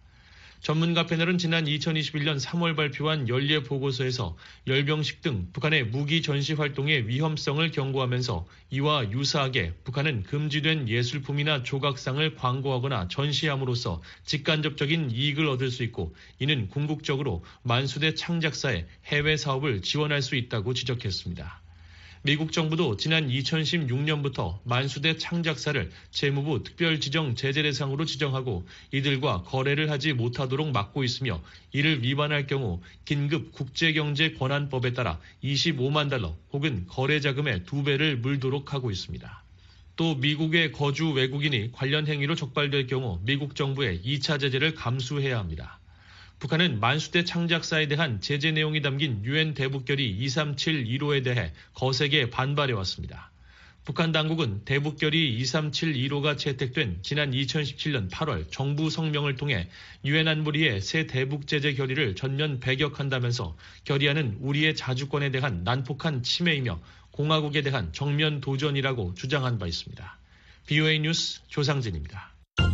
전문가 패널은 지난 이천이십일년 삼월 발표한 연례 보고서에서 열병식 등 북한의 무기 전시 활동의 위험성을 경고하면서 이와 유사하게 북한은 금지된 예술품이나 조각상을 광고하거나 전시함으로써 직간접적인 이익을 얻을 수 있고 이는 궁극적으로 만수대 창작사의 해외 사업을 지원할 수 있다고 지적했습니다. 미국 정부도 지난 이천십육년부터 만수대 창작사를 재무부 특별지정 제재 대상으로 지정하고 이들과 거래를 하지 못하도록 막고 있으며 이를 위반할 경우 긴급 국제경제권한법에 따라 이십오만 달러 혹은 거래자금의 두 배를 물도록 하고 있습니다. 또 미국의 거주 외국인이 관련 행위로 적발될 경우 미국 정부의 이차 제재를 감수해야 합니다. 북한은 만수대 창작사에 대한 제재 내용이 담긴 유엔 대북결의 이삼칠일호에 대해 거세게 반발해왔습니다. 북한 당국은 대북결의 이삼칠일호가 채택된 지난 이천십칠년 팔월 정부 성명을 통해 유엔 안보리의 새 대북제재 결의를 전면 배격한다면서 결의안은 우리의 자주권에 대한 난폭한 침해이며 공화국에 대한 정면 도전이라고 주장한 바 있습니다. 비오에이 뉴스 조상진입니다.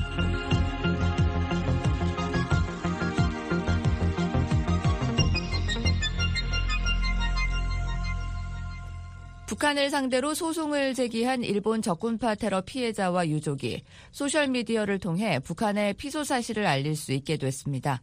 북한을 상대로 소송을 제기한 일본 적군파 테러 피해자와 유족이 소셜미디어를 통해 북한의 피소 사실을 알릴 수 있게 됐습니다.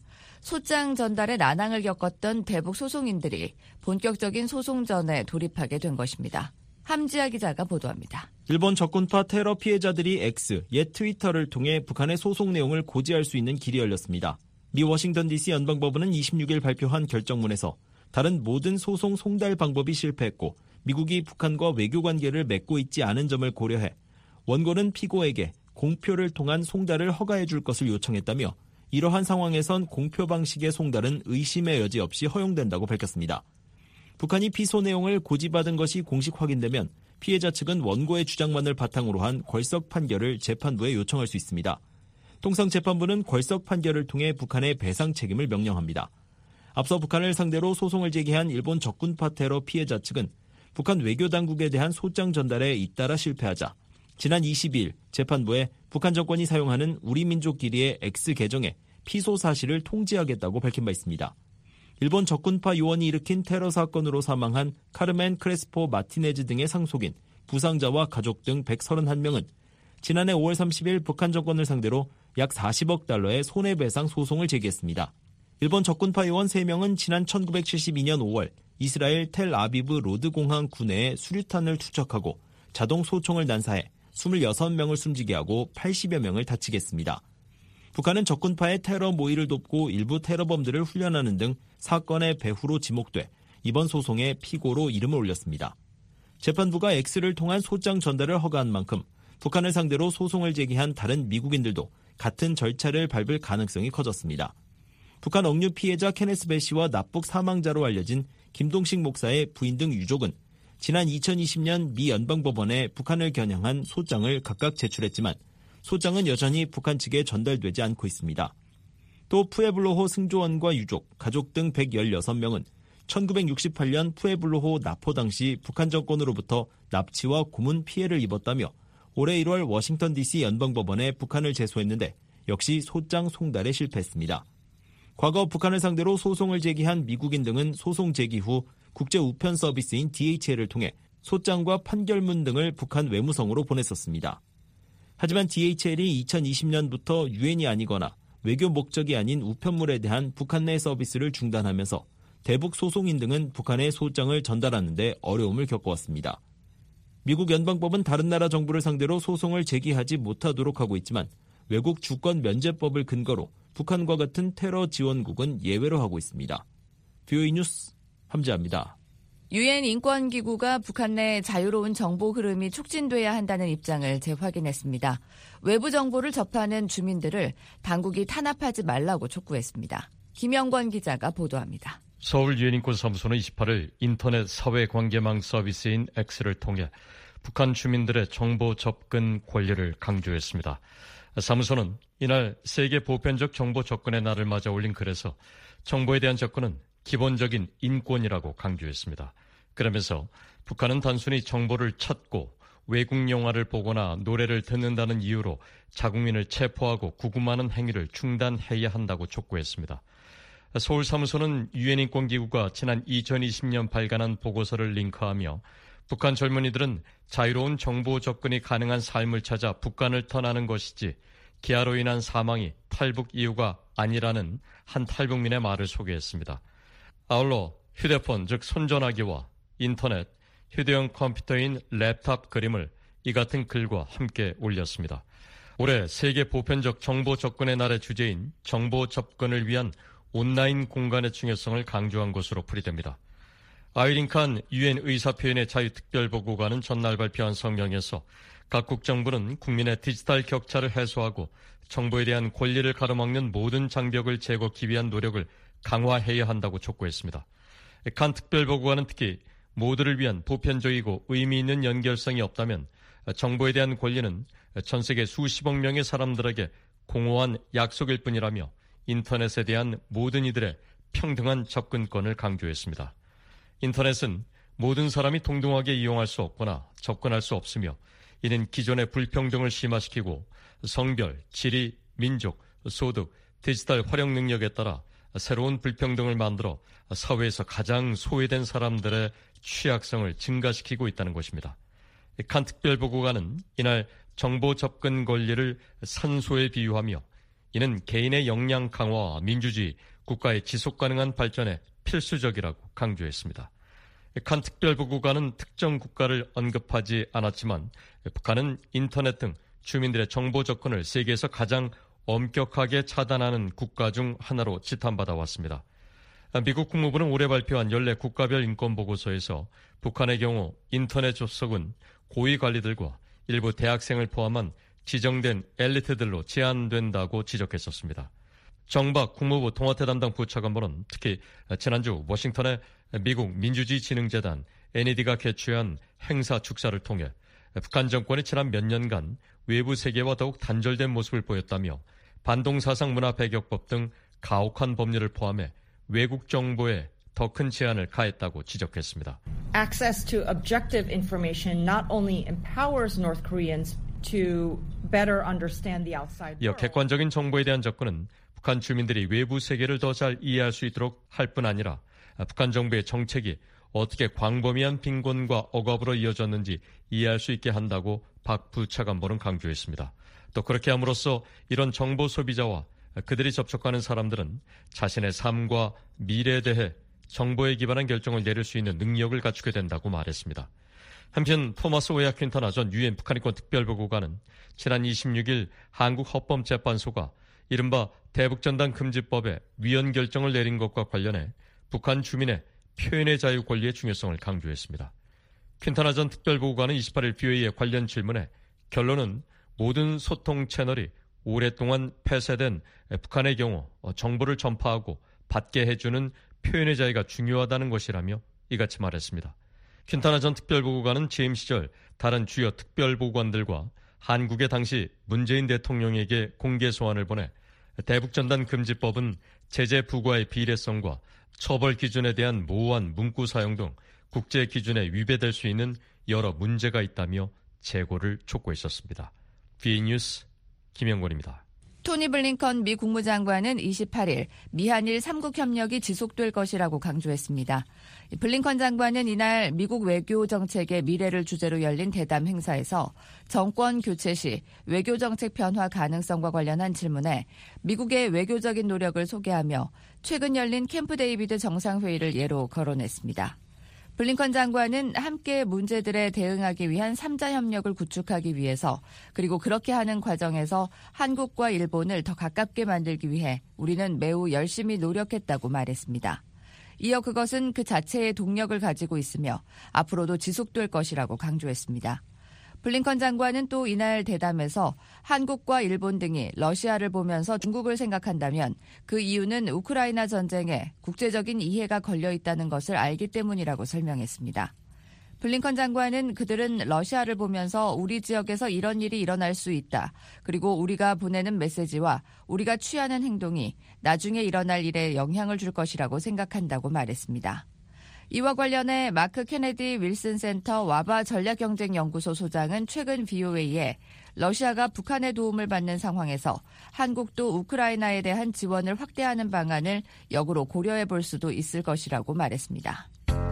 소장 전달에 난항을 겪었던 대북 소송인들이 본격적인 소송전에 돌입하게 된 것입니다. 함지아 기자가 보도합니다. 일본 적군파 테러 피해자들이 X, 옛 트위터를 통해 북한의 소송 내용을 고지할 수 있는 길이 열렸습니다. 미 워싱턴 디씨 연방법원은 이십육일 발표한 결정문에서 다른 모든 소송 송달 방법이 실패했고 미국이 북한과 외교관계를 맺고 있지 않은 점을 고려해 원고는 피고에게 공표를 통한 송달을 허가해 줄 것을 요청했다며 이러한 상황에선 공표 방식의 송달은 의심의 여지 없이 허용된다고 밝혔습니다. 북한이 피소 내용을 고지받은 것이 공식 확인되면 피해자 측은 원고의 주장만을 바탕으로 한 궐석 판결을 재판부에 요청할 수 있습니다. 통상 재판부는 궐석 판결을 통해 북한의 배상 책임을 명령합니다. 앞서 북한을 상대로 소송을 제기한 일본 적군파 테러 피해자 측은 북한 외교당국에 대한 소장 전달에 잇따라 실패하자 지난 이십이일 재판부에 북한 정권이 사용하는 우리 민족끼리의 X 계정에 피소 사실을 통지하겠다고 밝힌 바 있습니다. 일본 적군파 요원이 일으킨 테러 사건으로 사망한 카르멘 크레스포 마티네즈 등의 상속인, 부상자와 가족 등 백삼십일 명은 지난해 오월 삼십일 북한 정권을 상대로 약 사십억 달러의 손해배상 소송을 제기했습니다. 일본 적군파 요원 세 명은 지난 천구백칠십이년 오월 이스라엘 텔아비브 로드 공항 구내에 수류탄을 투척하고 자동 소총을 난사해 이십육 명을 숨지게 하고 팔십여 명을 다치게 했습니다. 북한은 적군파의 테러 모의를 돕고 일부 테러범들을 훈련하는 등 사건의 배후로 지목돼 이번 소송에 피고로 이름을 올렸습니다. 재판부가 X를 통한 소장 전달을 허가한 만큼 북한을 상대로 소송을 제기한 다른 미국인들도 같은 절차를 밟을 가능성이 커졌습니다. 북한 억류 피해자 케네스 배 씨와 납북 사망자로 알려진 김동식 목사의 부인 등 유족은 지난 이천이십년 미 연방법원에 북한을 겨냥한 소장을 각각 제출했지만 소장은 여전히 북한 측에 전달되지 않고 있습니다. 또 푸에블로호 승조원과 유족, 가족 등 백십육 명은 천구백육십팔 년 푸에블로호 납포 당시 북한 정권으로부터 납치와 고문 피해를 입었다며 올해 일월 워싱턴 디씨 연방법원에 북한을 제소했는데 역시 소장 송달에 실패했습니다. 과거 북한을 상대로 소송을 제기한 미국인 등은 소송 제기 후 국제 우편 서비스인 디에이치엘을 통해 소장과 판결문 등을 북한 외무성으로 보냈었습니다. 하지만 디에이치엘이 이천이십 년부터 유엔이 아니거나 외교 목적이 아닌 우편물에 대한 북한 내 서비스를 중단하면서 대북 소송인 등은 북한에 소장을 전달하는 데 어려움을 겪어왔습니다. 미국 연방법은 다른 나라 정부를 상대로 소송을 제기하지 못하도록 하고 있지만 외국 주권 면제법을 근거로 북한과 같은 테러 지원국은 예외로 하고 있습니다. 비오이 뉴스 함지아입니다. 유엔 인권기구가 북한 내 자유로운 정보 흐름이 촉진돼야 한다는 입장을 재확인했습니다. 외부 정보를 접하는 주민들을 당국이 탄압하지 말라고 촉구했습니다. 김영권 기자가 보도합니다. 서울 유엔인권사무소는 이십팔 일 인터넷 사회관계망 서비스인 X를 통해 북한 주민들의 정보 접근 권리를 강조했습니다. 사무소는 이날 세계 보편적 정보 접근의 날을 맞아 올린 글에서 정보에 대한 접근은 기본적인 인권이라고 강조했습니다. 그러면서 북한은 단순히 정보를 찾고 외국 영화를 보거나 노래를 듣는다는 이유로 자국민을 체포하고 구금하는 행위를 중단해야 한다고 촉구했습니다. 서울 사무소는 유엔 인권기구가 지난 이천이십 년 발간한 보고서를 링크하며 북한 젊은이들은 자유로운 정보 접근이 가능한 삶을 찾아 북한을 떠나는 것이지 기아로 인한 사망이 탈북 이유가 아니라는 한 탈북민의 말을 소개했습니다. 아울러 휴대폰, 즉 손전화기와 인터넷, 휴대용 컴퓨터인 랩탑 그림을 이 같은 글과 함께 올렸습니다. 올해 세계 보편적 정보 접근의 날의 주제인 정보 접근을 위한 온라인 공간의 중요성을 강조한 것으로 풀이됩니다. 아이린 칸 유엔 의사표현의 자유특별보고관은 전날 발표한 성명에서 각국 정부는 국민의 디지털 격차를 해소하고 정보에 대한 권리를 가로막는 모든 장벽을 제거하기 위한 노력을 강화해야 한다고 촉구했습니다. 칸 특별보고관은 특히 모두를 위한 보편적이고 의미 있는 연결성이 없다면 정보에 대한 권리는 전 세계 수십억 명의 사람들에게 공허한 약속일 뿐이라며 인터넷에 대한 모든 이들의 평등한 접근권을 강조했습니다. 인터넷은 모든 사람이 동등하게 이용할 수 없거나 접근할 수 없으며 이는 기존의 불평등을 심화시키고 성별, 지리, 민족, 소득, 디지털 활용 능력에 따라 새로운 불평등을 만들어 사회에서 가장 소외된 사람들의 취약성을 증가시키고 있다는 것입니다. 칸 특별보고관은 이날 정보 접근 권리를 산소에 비유하며 이는 개인의 역량 강화와 민주주의, 국가의 지속가능한 발전에 필수적이라고 강조했습니다. 칸 특별보고관은 특정 국가를 언급하지 않았지만 북한은 인터넷 등 주민들의 정보 접근을 세계에서 가장 엄격하게 차단하는 국가 중 하나로 지탄받아 왔습니다. 미국 국무부는 올해 발표한 연례 국가별 인권보고서에서 북한의 경우 인터넷 접속은 고위 관리들과 일부 대학생을 포함한 지정된 엘리트들로 제한된다고 지적했었습니다. 정박 국무부 통화태 담당 부차관보는 특히 지난주 워싱턴의 미국 민주주의진흥재단 엔이디가 개최한 행사 축사를 통해 북한 정권이 지난 몇 년간 외부 세계와 더욱 단절된 모습을 보였다며 반동사상문화배격법 등 가혹한 법률을 포함해 외국 정보에 더 큰 제한을 가했다고 지적했습니다. Access to objective information not only empowers North Koreans to better understand the outside world. 이어 객관적인 정보에 대한 접근은 북한 주민들이 외부 세계를 더 잘 이해할 수 있도록 할 뿐 아니라 북한 정부의 정책이 어떻게 광범위한 빈곤과 억압으로 이어졌는지 이해할 수 있게 한다고 박 부차관보는 강조했습니다. 또 그렇게 함으로써 이런 정보 소비자와 그들이 접촉하는 사람들은 자신의 삶과 미래에 대해 정보에 기반한 결정을 내릴 수 있는 능력을 갖추게 된다고 말했습니다. 한편 토마스 오야 퀸타나 전 유엔 북한인권 특별보고관은 지난 이십육 일 한국 헌법재판소가 이른바 대북전단 금지법에 위헌 결정을 내린 것과 관련해 북한 주민의 표현의 자유 권리의 중요성을 강조했습니다. 퀸타나 전 특별보고관은 이십팔 일 비오이의 관련 질문에 결론은 모든 소통 채널이 오랫동안 폐쇄된 북한의 경우 정보를 전파하고 받게 해주는 표현의 자유가 중요하다는 것이라며 이같이 말했습니다. 퀸타나 전 특별보고관은 재임 시절 다른 주요 특별보고관들과 한국의 당시 문재인 대통령에게 공개 소환을 보내 대북전단 금지법은 제재 부과의 비례성과 처벌 기준에 대한 모호한 문구 사용 등 국제 기준에 위배될 수 있는 여러 문제가 있다며 재고를 촉구했었습니다. 비뉴스 김영권입니다. 토니 블링컨 미 국무장관은 이십팔 일 미한일 삼국 협력이 지속될 것이라고 강조했습니다. 블링컨 장관은 이날 미국 외교 정책의 미래를 주제로 열린 대담 행사에서 정권 교체 시 외교 정책 변화 가능성과 관련한 질문에 미국의 외교적인 노력을 소개하며 최근 열린 캠프 데이비드 정상회의를 예로 거론했습니다. 블링컨 장관은 함께 문제들에 대응하기 위한 삼자 협력을 구축하기 위해서 그리고 그렇게 하는 과정에서 한국과 일본을 더 가깝게 만들기 위해 우리는 매우 열심히 노력했다고 말했습니다. 이어 그것은 그 자체의 동력을 가지고 있으며 앞으로도 지속될 것이라고 강조했습니다. 블링컨 장관은 또 이날 대담에서 한국과 일본 등이 러시아를 보면서 중국을 생각한다면 그 이유는 우크라이나 전쟁에 국제적인 이해가 걸려 있다는 것을 알기 때문이라고 설명했습니다. 블링컨 장관은 그들은 러시아를 보면서 우리 지역에서 이런 일이 일어날 수 있다. 그리고 우리가 보내는 메시지와 우리가 취하는 행동이 나중에 일어날 일에 영향을 줄 것이라고 생각한다고 말했습니다. 이와 관련해 마크 케네디 윌슨 센터 와바 전략경쟁연구소 소장은 최근 브이오에이에 러시아가 북한의 도움을 받는 상황에서 한국도 우크라이나에 대한 지원을 확대하는 방안을 역으로 고려해 볼 수도 있을 것이라고 말했습니다.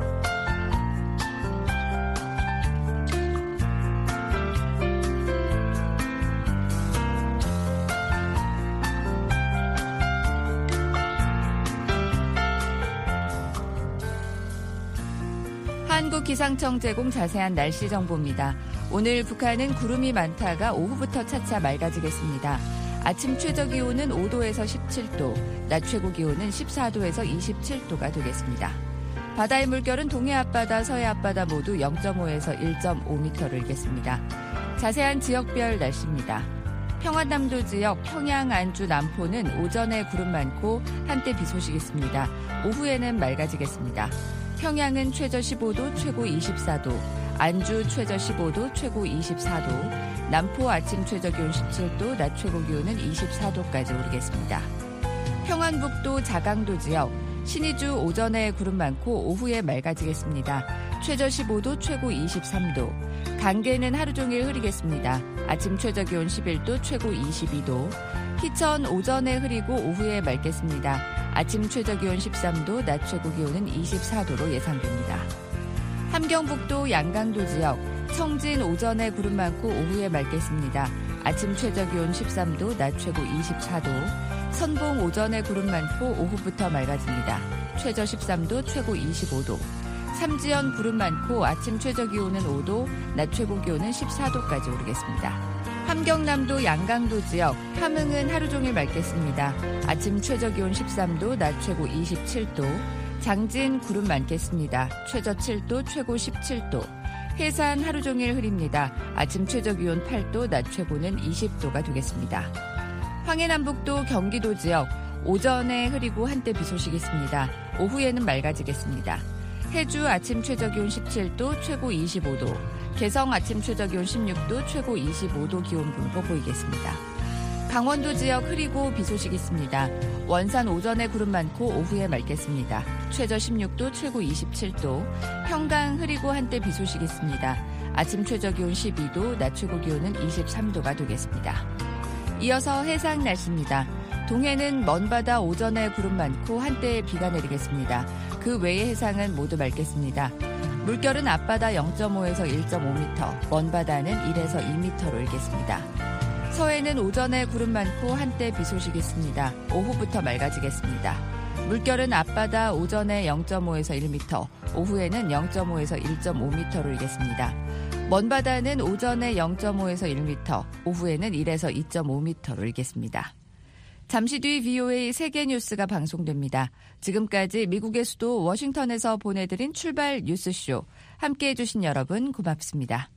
한국기상청 제공 자세한 날씨 정보입니다. 오늘 북한은 구름이 많다가 오후부터 차차 맑아지겠습니다. 아침 최저기온은 오 도에서 십칠 도, 낮 최고기온은 십사 도에서 이십칠 도가 되겠습니다. 바다의 물결은 동해 앞바다, 서해 앞바다 모두 영 점 오에서 일 점 오 미터를 일겠습니다. 자세한 지역별 날씨입니다. 평안남도 지역 평양, 안주, 남포는 오전에 구름 많고 한때 비 소식이 있습니다. 오후에는 맑아지겠습니다. 평양은 최저 십오 도, 최고 이십사 도, 안주 최저 십오 도, 최고 이십사 도, 남포 아침 최저기온 십칠 도, 낮 최고기온은 이십사 도까지 오르겠습니다. 평안북도 자강도 지역, 신의주 오전에 구름 많고 오후에 맑아지겠습니다. 최저 십오 도, 최고 이십삼 도, 강계는 하루 종일 흐리겠습니다. 아침 최저기온 십일 도, 최고 이십이 도, 희천 오전에 흐리고 오후에 맑겠습니다. 아침 최저기온 십삼 도, 낮 최고기온은 이십사 도로 예상됩니다. 함경북도 양강도 지역, 청진 오전에 구름 많고 오후에 맑겠습니다. 아침 최저기온 십삼 도, 낮 최고 이십사 도, 선봉 오전에 구름 많고 오후부터 맑아집니다. 최저 십삼 도, 최고 이십오 도, 삼지연 구름 많고 아침 최저기온은 오 도, 낮 최고기온은 십사 도까지 오르겠습니다. 함경남도 양강도 지역, 함흥은 하루 종일 맑겠습니다. 아침 최저기온 십삼 도, 낮 최고 이십칠 도, 장진 구름 많겠습니다. 최저 칠 도, 최고 십칠 도, 해산 하루 종일 흐립니다. 아침 최저기온 팔 도, 낮 최고는 이십 도가 되겠습니다. 황해남북도 경기도 지역, 오전에 흐리고 한때 비 소식이 있습니다. 오후에는 맑아지겠습니다. 해주 아침 최저기온 십칠 도, 최고 이십오 도, 개성 아침 최저기온 십육 도, 최고 이십오 도 기온분포 보이겠습니다. 강원도 지역 흐리고 비 소식이 있습니다. 원산 오전에 구름 많고 오후에 맑겠습니다. 최저 십육 도, 최고 이십칠 도, 평강 흐리고 한때 비 소식이 있습니다. 아침 최저기온 십이 도, 낮 최고기온은 이십삼 도가 되겠습니다. 이어서 해상 날씨입니다. 동해는 먼바다 오전에 구름 많고 한때 비가 내리겠습니다. 그 외의 해상은 모두 맑겠습니다. 물결은 앞바다 영 점 오에서 일 점 오 미터, 먼바다는 일에서 이 미터로 일겠습니다. 서해는 오전에 구름 많고 한때 비 소식이 있습니다. 오후부터 맑아지겠습니다. 물결은 앞바다 오전에 영 점 오에서 일 미터, 오후에는 영 점 오에서 일 점 오 미터로 일겠습니다. 먼바다는 오전에 영 점 오에서 일 미터, 오후에는 일에서 이 점 오 미터로 일겠습니다. 잠시 뒤 브이오에이 세계뉴스가 방송됩니다. 지금까지 미국의 수도 워싱턴에서 보내드린 출발 뉴스쇼. 함께해 주신 여러분 고맙습니다.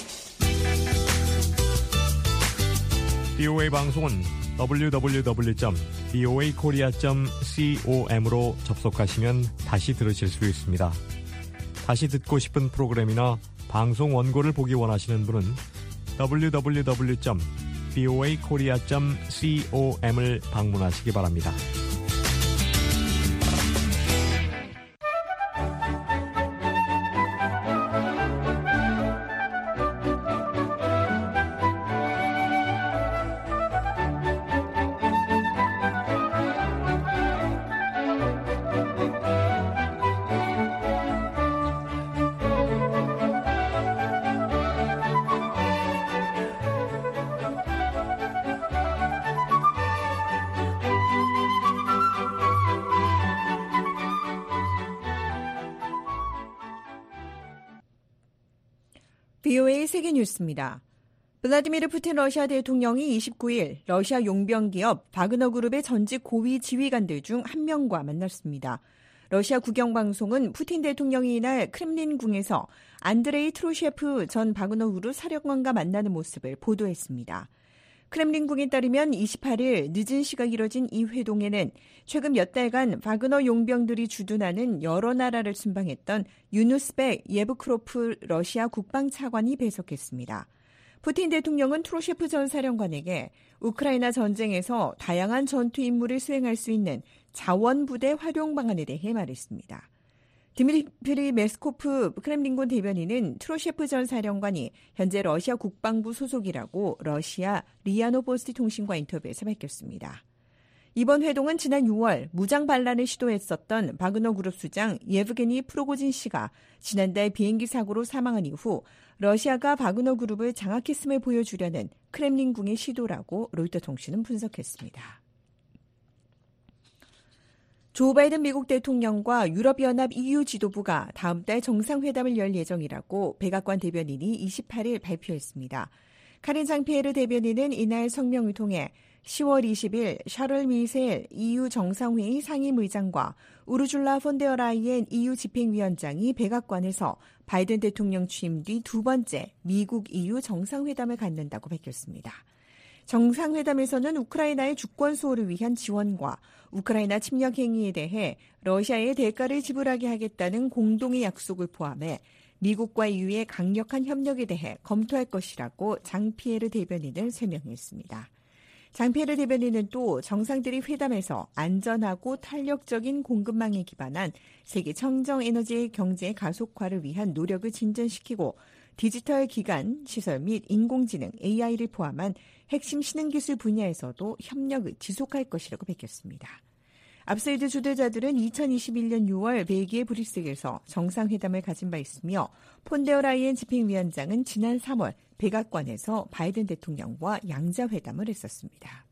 브이오에이 방송은 더블유 더블유 더블유 점 브이오에이 코리아 점 com으로 접속하시면 다시 들으실 수 있습니다. 다시 듣고 싶은 프로그램이나 방송 원고를 보기 원하시는 분은 더블유 더블유 더블유 점 브이오에이 코리아 점 com을 방문하시기 바랍니다. 브이오에이 세계뉴스입니다. 블라디미르 푸틴 러시아 대통령이 이십구일 러시아 용병 기업 바그너 그룹의 전직 고위 지휘관들 중 한 명과 만났습니다. 러시아 국영방송은 푸틴 대통령이 이날 크렘린궁에서 안드레이 트로셰프 전 바그너 그룹 사령관과 만나는 모습을 보도했습니다. 크렘린궁에 따르면 이십팔일 늦은 시각 이뤄진 이 회동에는 최근 몇 달간 바그너 용병들이 주둔하는 여러 나라를 순방했던 유누스백 예브크로프 러시아 국방차관이 배석했습니다. 푸틴 대통령은 트로셰프 전 사령관에게 우크라이나 전쟁에서 다양한 전투 임무를 수행할 수 있는 자원부대 활용 방안에 대해 말했습니다. 드미트리 메스코프 크렘린궁 대변인은 트로셰프 전 사령관이 현재 러시아 국방부 소속이라고 러시아 리아 노보스티 통신과 인터뷰에서 밝혔습니다. 이번 회동은 지난 유월 무장 반란을 시도했었던 바그너 그룹 수장 예브게니 프로고진 씨가 지난달 비행기 사고로 사망한 이후 러시아가 바그너 그룹을 장악했음을 보여주려는 크렘린궁의 시도라고 로이터 통신은 분석했습니다. 조 바이든 미국 대통령과 유럽연합 이유 지도부가 다음 달 정상회담을 열 예정이라고 백악관 대변인이 이십팔일 발표했습니다. 카린 장피에르 대변인은 이날 성명을 통해 시월 이십일 샤를 미셀 이유 정상회의 상임의장과 우르줄라 폰데어라이엔 이유 집행위원장이 백악관에서 바이든 대통령 취임 뒤 두 번째 미국 이유 정상회담을 갖는다고 밝혔습니다. 정상회담에서는 우크라이나의 주권 수호를 위한 지원과 우크라이나 침략 행위에 대해 러시아에 대가를 지불하게 하겠다는 공동의 약속을 포함해 미국과 이유의 강력한 협력에 대해 검토할 것이라고 장피에르 대변인은 설명했습니다. 장피에르 대변인은 또 정상들이 회담에서 안전하고 탄력적인 공급망에 기반한 세계 청정 에너지 경제 가속화를 위한 노력을 진전시키고 디지털 기관, 시설 및 인공지능, 에이아이를 포함한 핵심 신흥기술 분야에서도 협력을 지속할 것이라고 밝혔습니다. 앞서 이들 주도자들은 이천이십일년 유월 벨기에 브뤼셀에서 정상회담을 가진 바 있으며 폰데어라이엔 집행위원장은 지난 삼월 백악관에서 바이든 대통령과 양자회담을 했었습니다.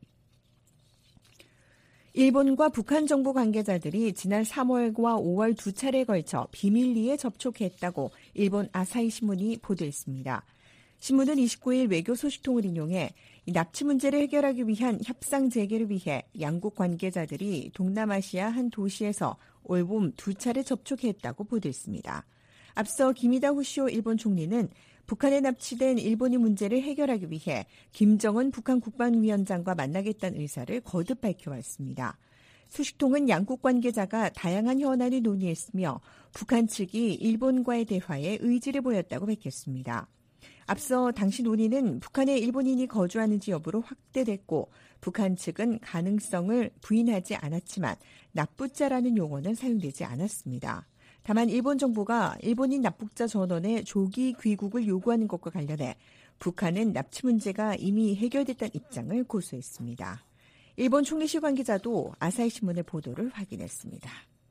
일본과 북한 정부 관계자들이 지난 삼월과 오월 두 차례에 걸쳐 비밀리에 접촉했다고 일본 아사히 신문이 보도했습니다. 신문은 이십구일 외교 소식통을 인용해 납치 문제를 해결하기 위한 협상 재개를 위해 양국 관계자들이 동남아시아 한 도시에서 올봄 두 차례 접촉했다고 보도했습니다. 앞서 기미다 후시오 일본 총리는 북한에 납치된 일본이 문제를 해결하기 위해 김정은 북한 국방위원장과 만나겠다는 의사를 거듭 밝혀왔습니다. 소식통은 양국 관계자가 다양한 현안을 논의했으며 북한 측이 일본과의 대화에 의지를 보였다고 밝혔습니다. 앞서 당시 논의는 북한에 일본인이 거주하는지 여부로 확대됐고 북한 측은 가능성을 부인하지 않았지만 납북자라는 용어는 사용되지 않았습니다. 다만 일본 정부가 일본인 납북자 전원의 조기 귀국을 요구하는 것과 관련해 북한은 납치 문제가 이미 해결됐다는 입장을 고수했습니다. 일본 총리실 관계자도 아사히 신문의 보도를 확인했습니다.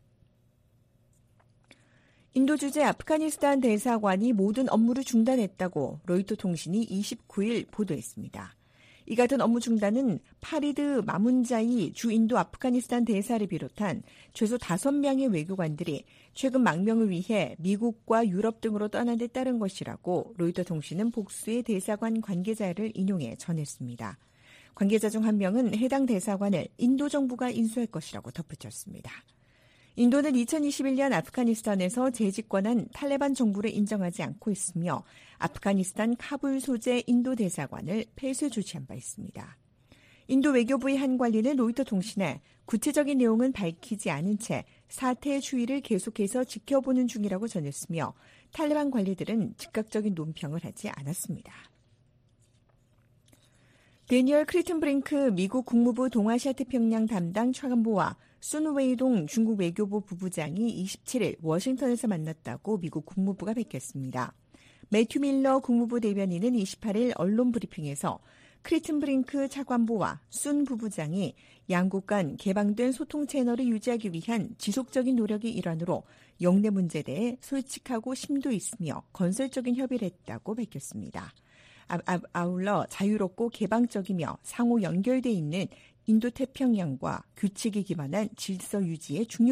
인도 주재 아프가니스탄 대사관이 모든 업무를 중단했다고 로이터 통신이 이십구일 보도했습니다. 이 같은 업무 중단은 파리드 마문자이 주 인도 아프가니스탄 대사를 비롯한 최소 다섯 명의 외교관들이 최근 망명을 위해 미국과 유럽 등으로 떠난 데 따른 것이라고 로이터 통신은 복수의 대사관 관계자를 인용해 전했습니다. 관계자 중 한 명은 해당 대사관을 인도 정부가 인수할 것이라고 덧붙였습니다. 인도는 이천이십일년 아프가니스탄에서 재집권한 탈레반 정부를 인정하지 않고 있으며 아프가니스탄 카불 소재 인도 대사관을 폐쇄 조치한 바 있습니다. 인도 외교부의 한 관리는 로이터 통신에 구체적인 내용은 밝히지 않은 채 사태의 추이를 계속해서 지켜보는 중이라고 전했으며 탈레반 관리들은 즉각적인 논평을 하지 않았습니다. 데니얼 크리튼브링크 미국 국무부 동아시아 태평양 담당 차관보와 순 웨이동 중국 외교부 부부장이 이십칠일 워싱턴에서 만났다고 미국 국무부가 밝혔습니다. 매튜 밀러 국무부 대변인은 이십팔일 언론 브리핑에서 크리튼브링크 차관보와 순 부부장이 양국 간 개방된 소통 채널을 유지하기 위한 지속적인 노력의 일환으로 영내 문제에 대해 솔직하고 심도 있으며 건설적인 협의를 했다고 밝혔습니다. 아, 아, 아울러 자유롭고 개방적이며 상호 연결돼 있는 인도태평양과 규칙에 기반한 질서 유지에 중요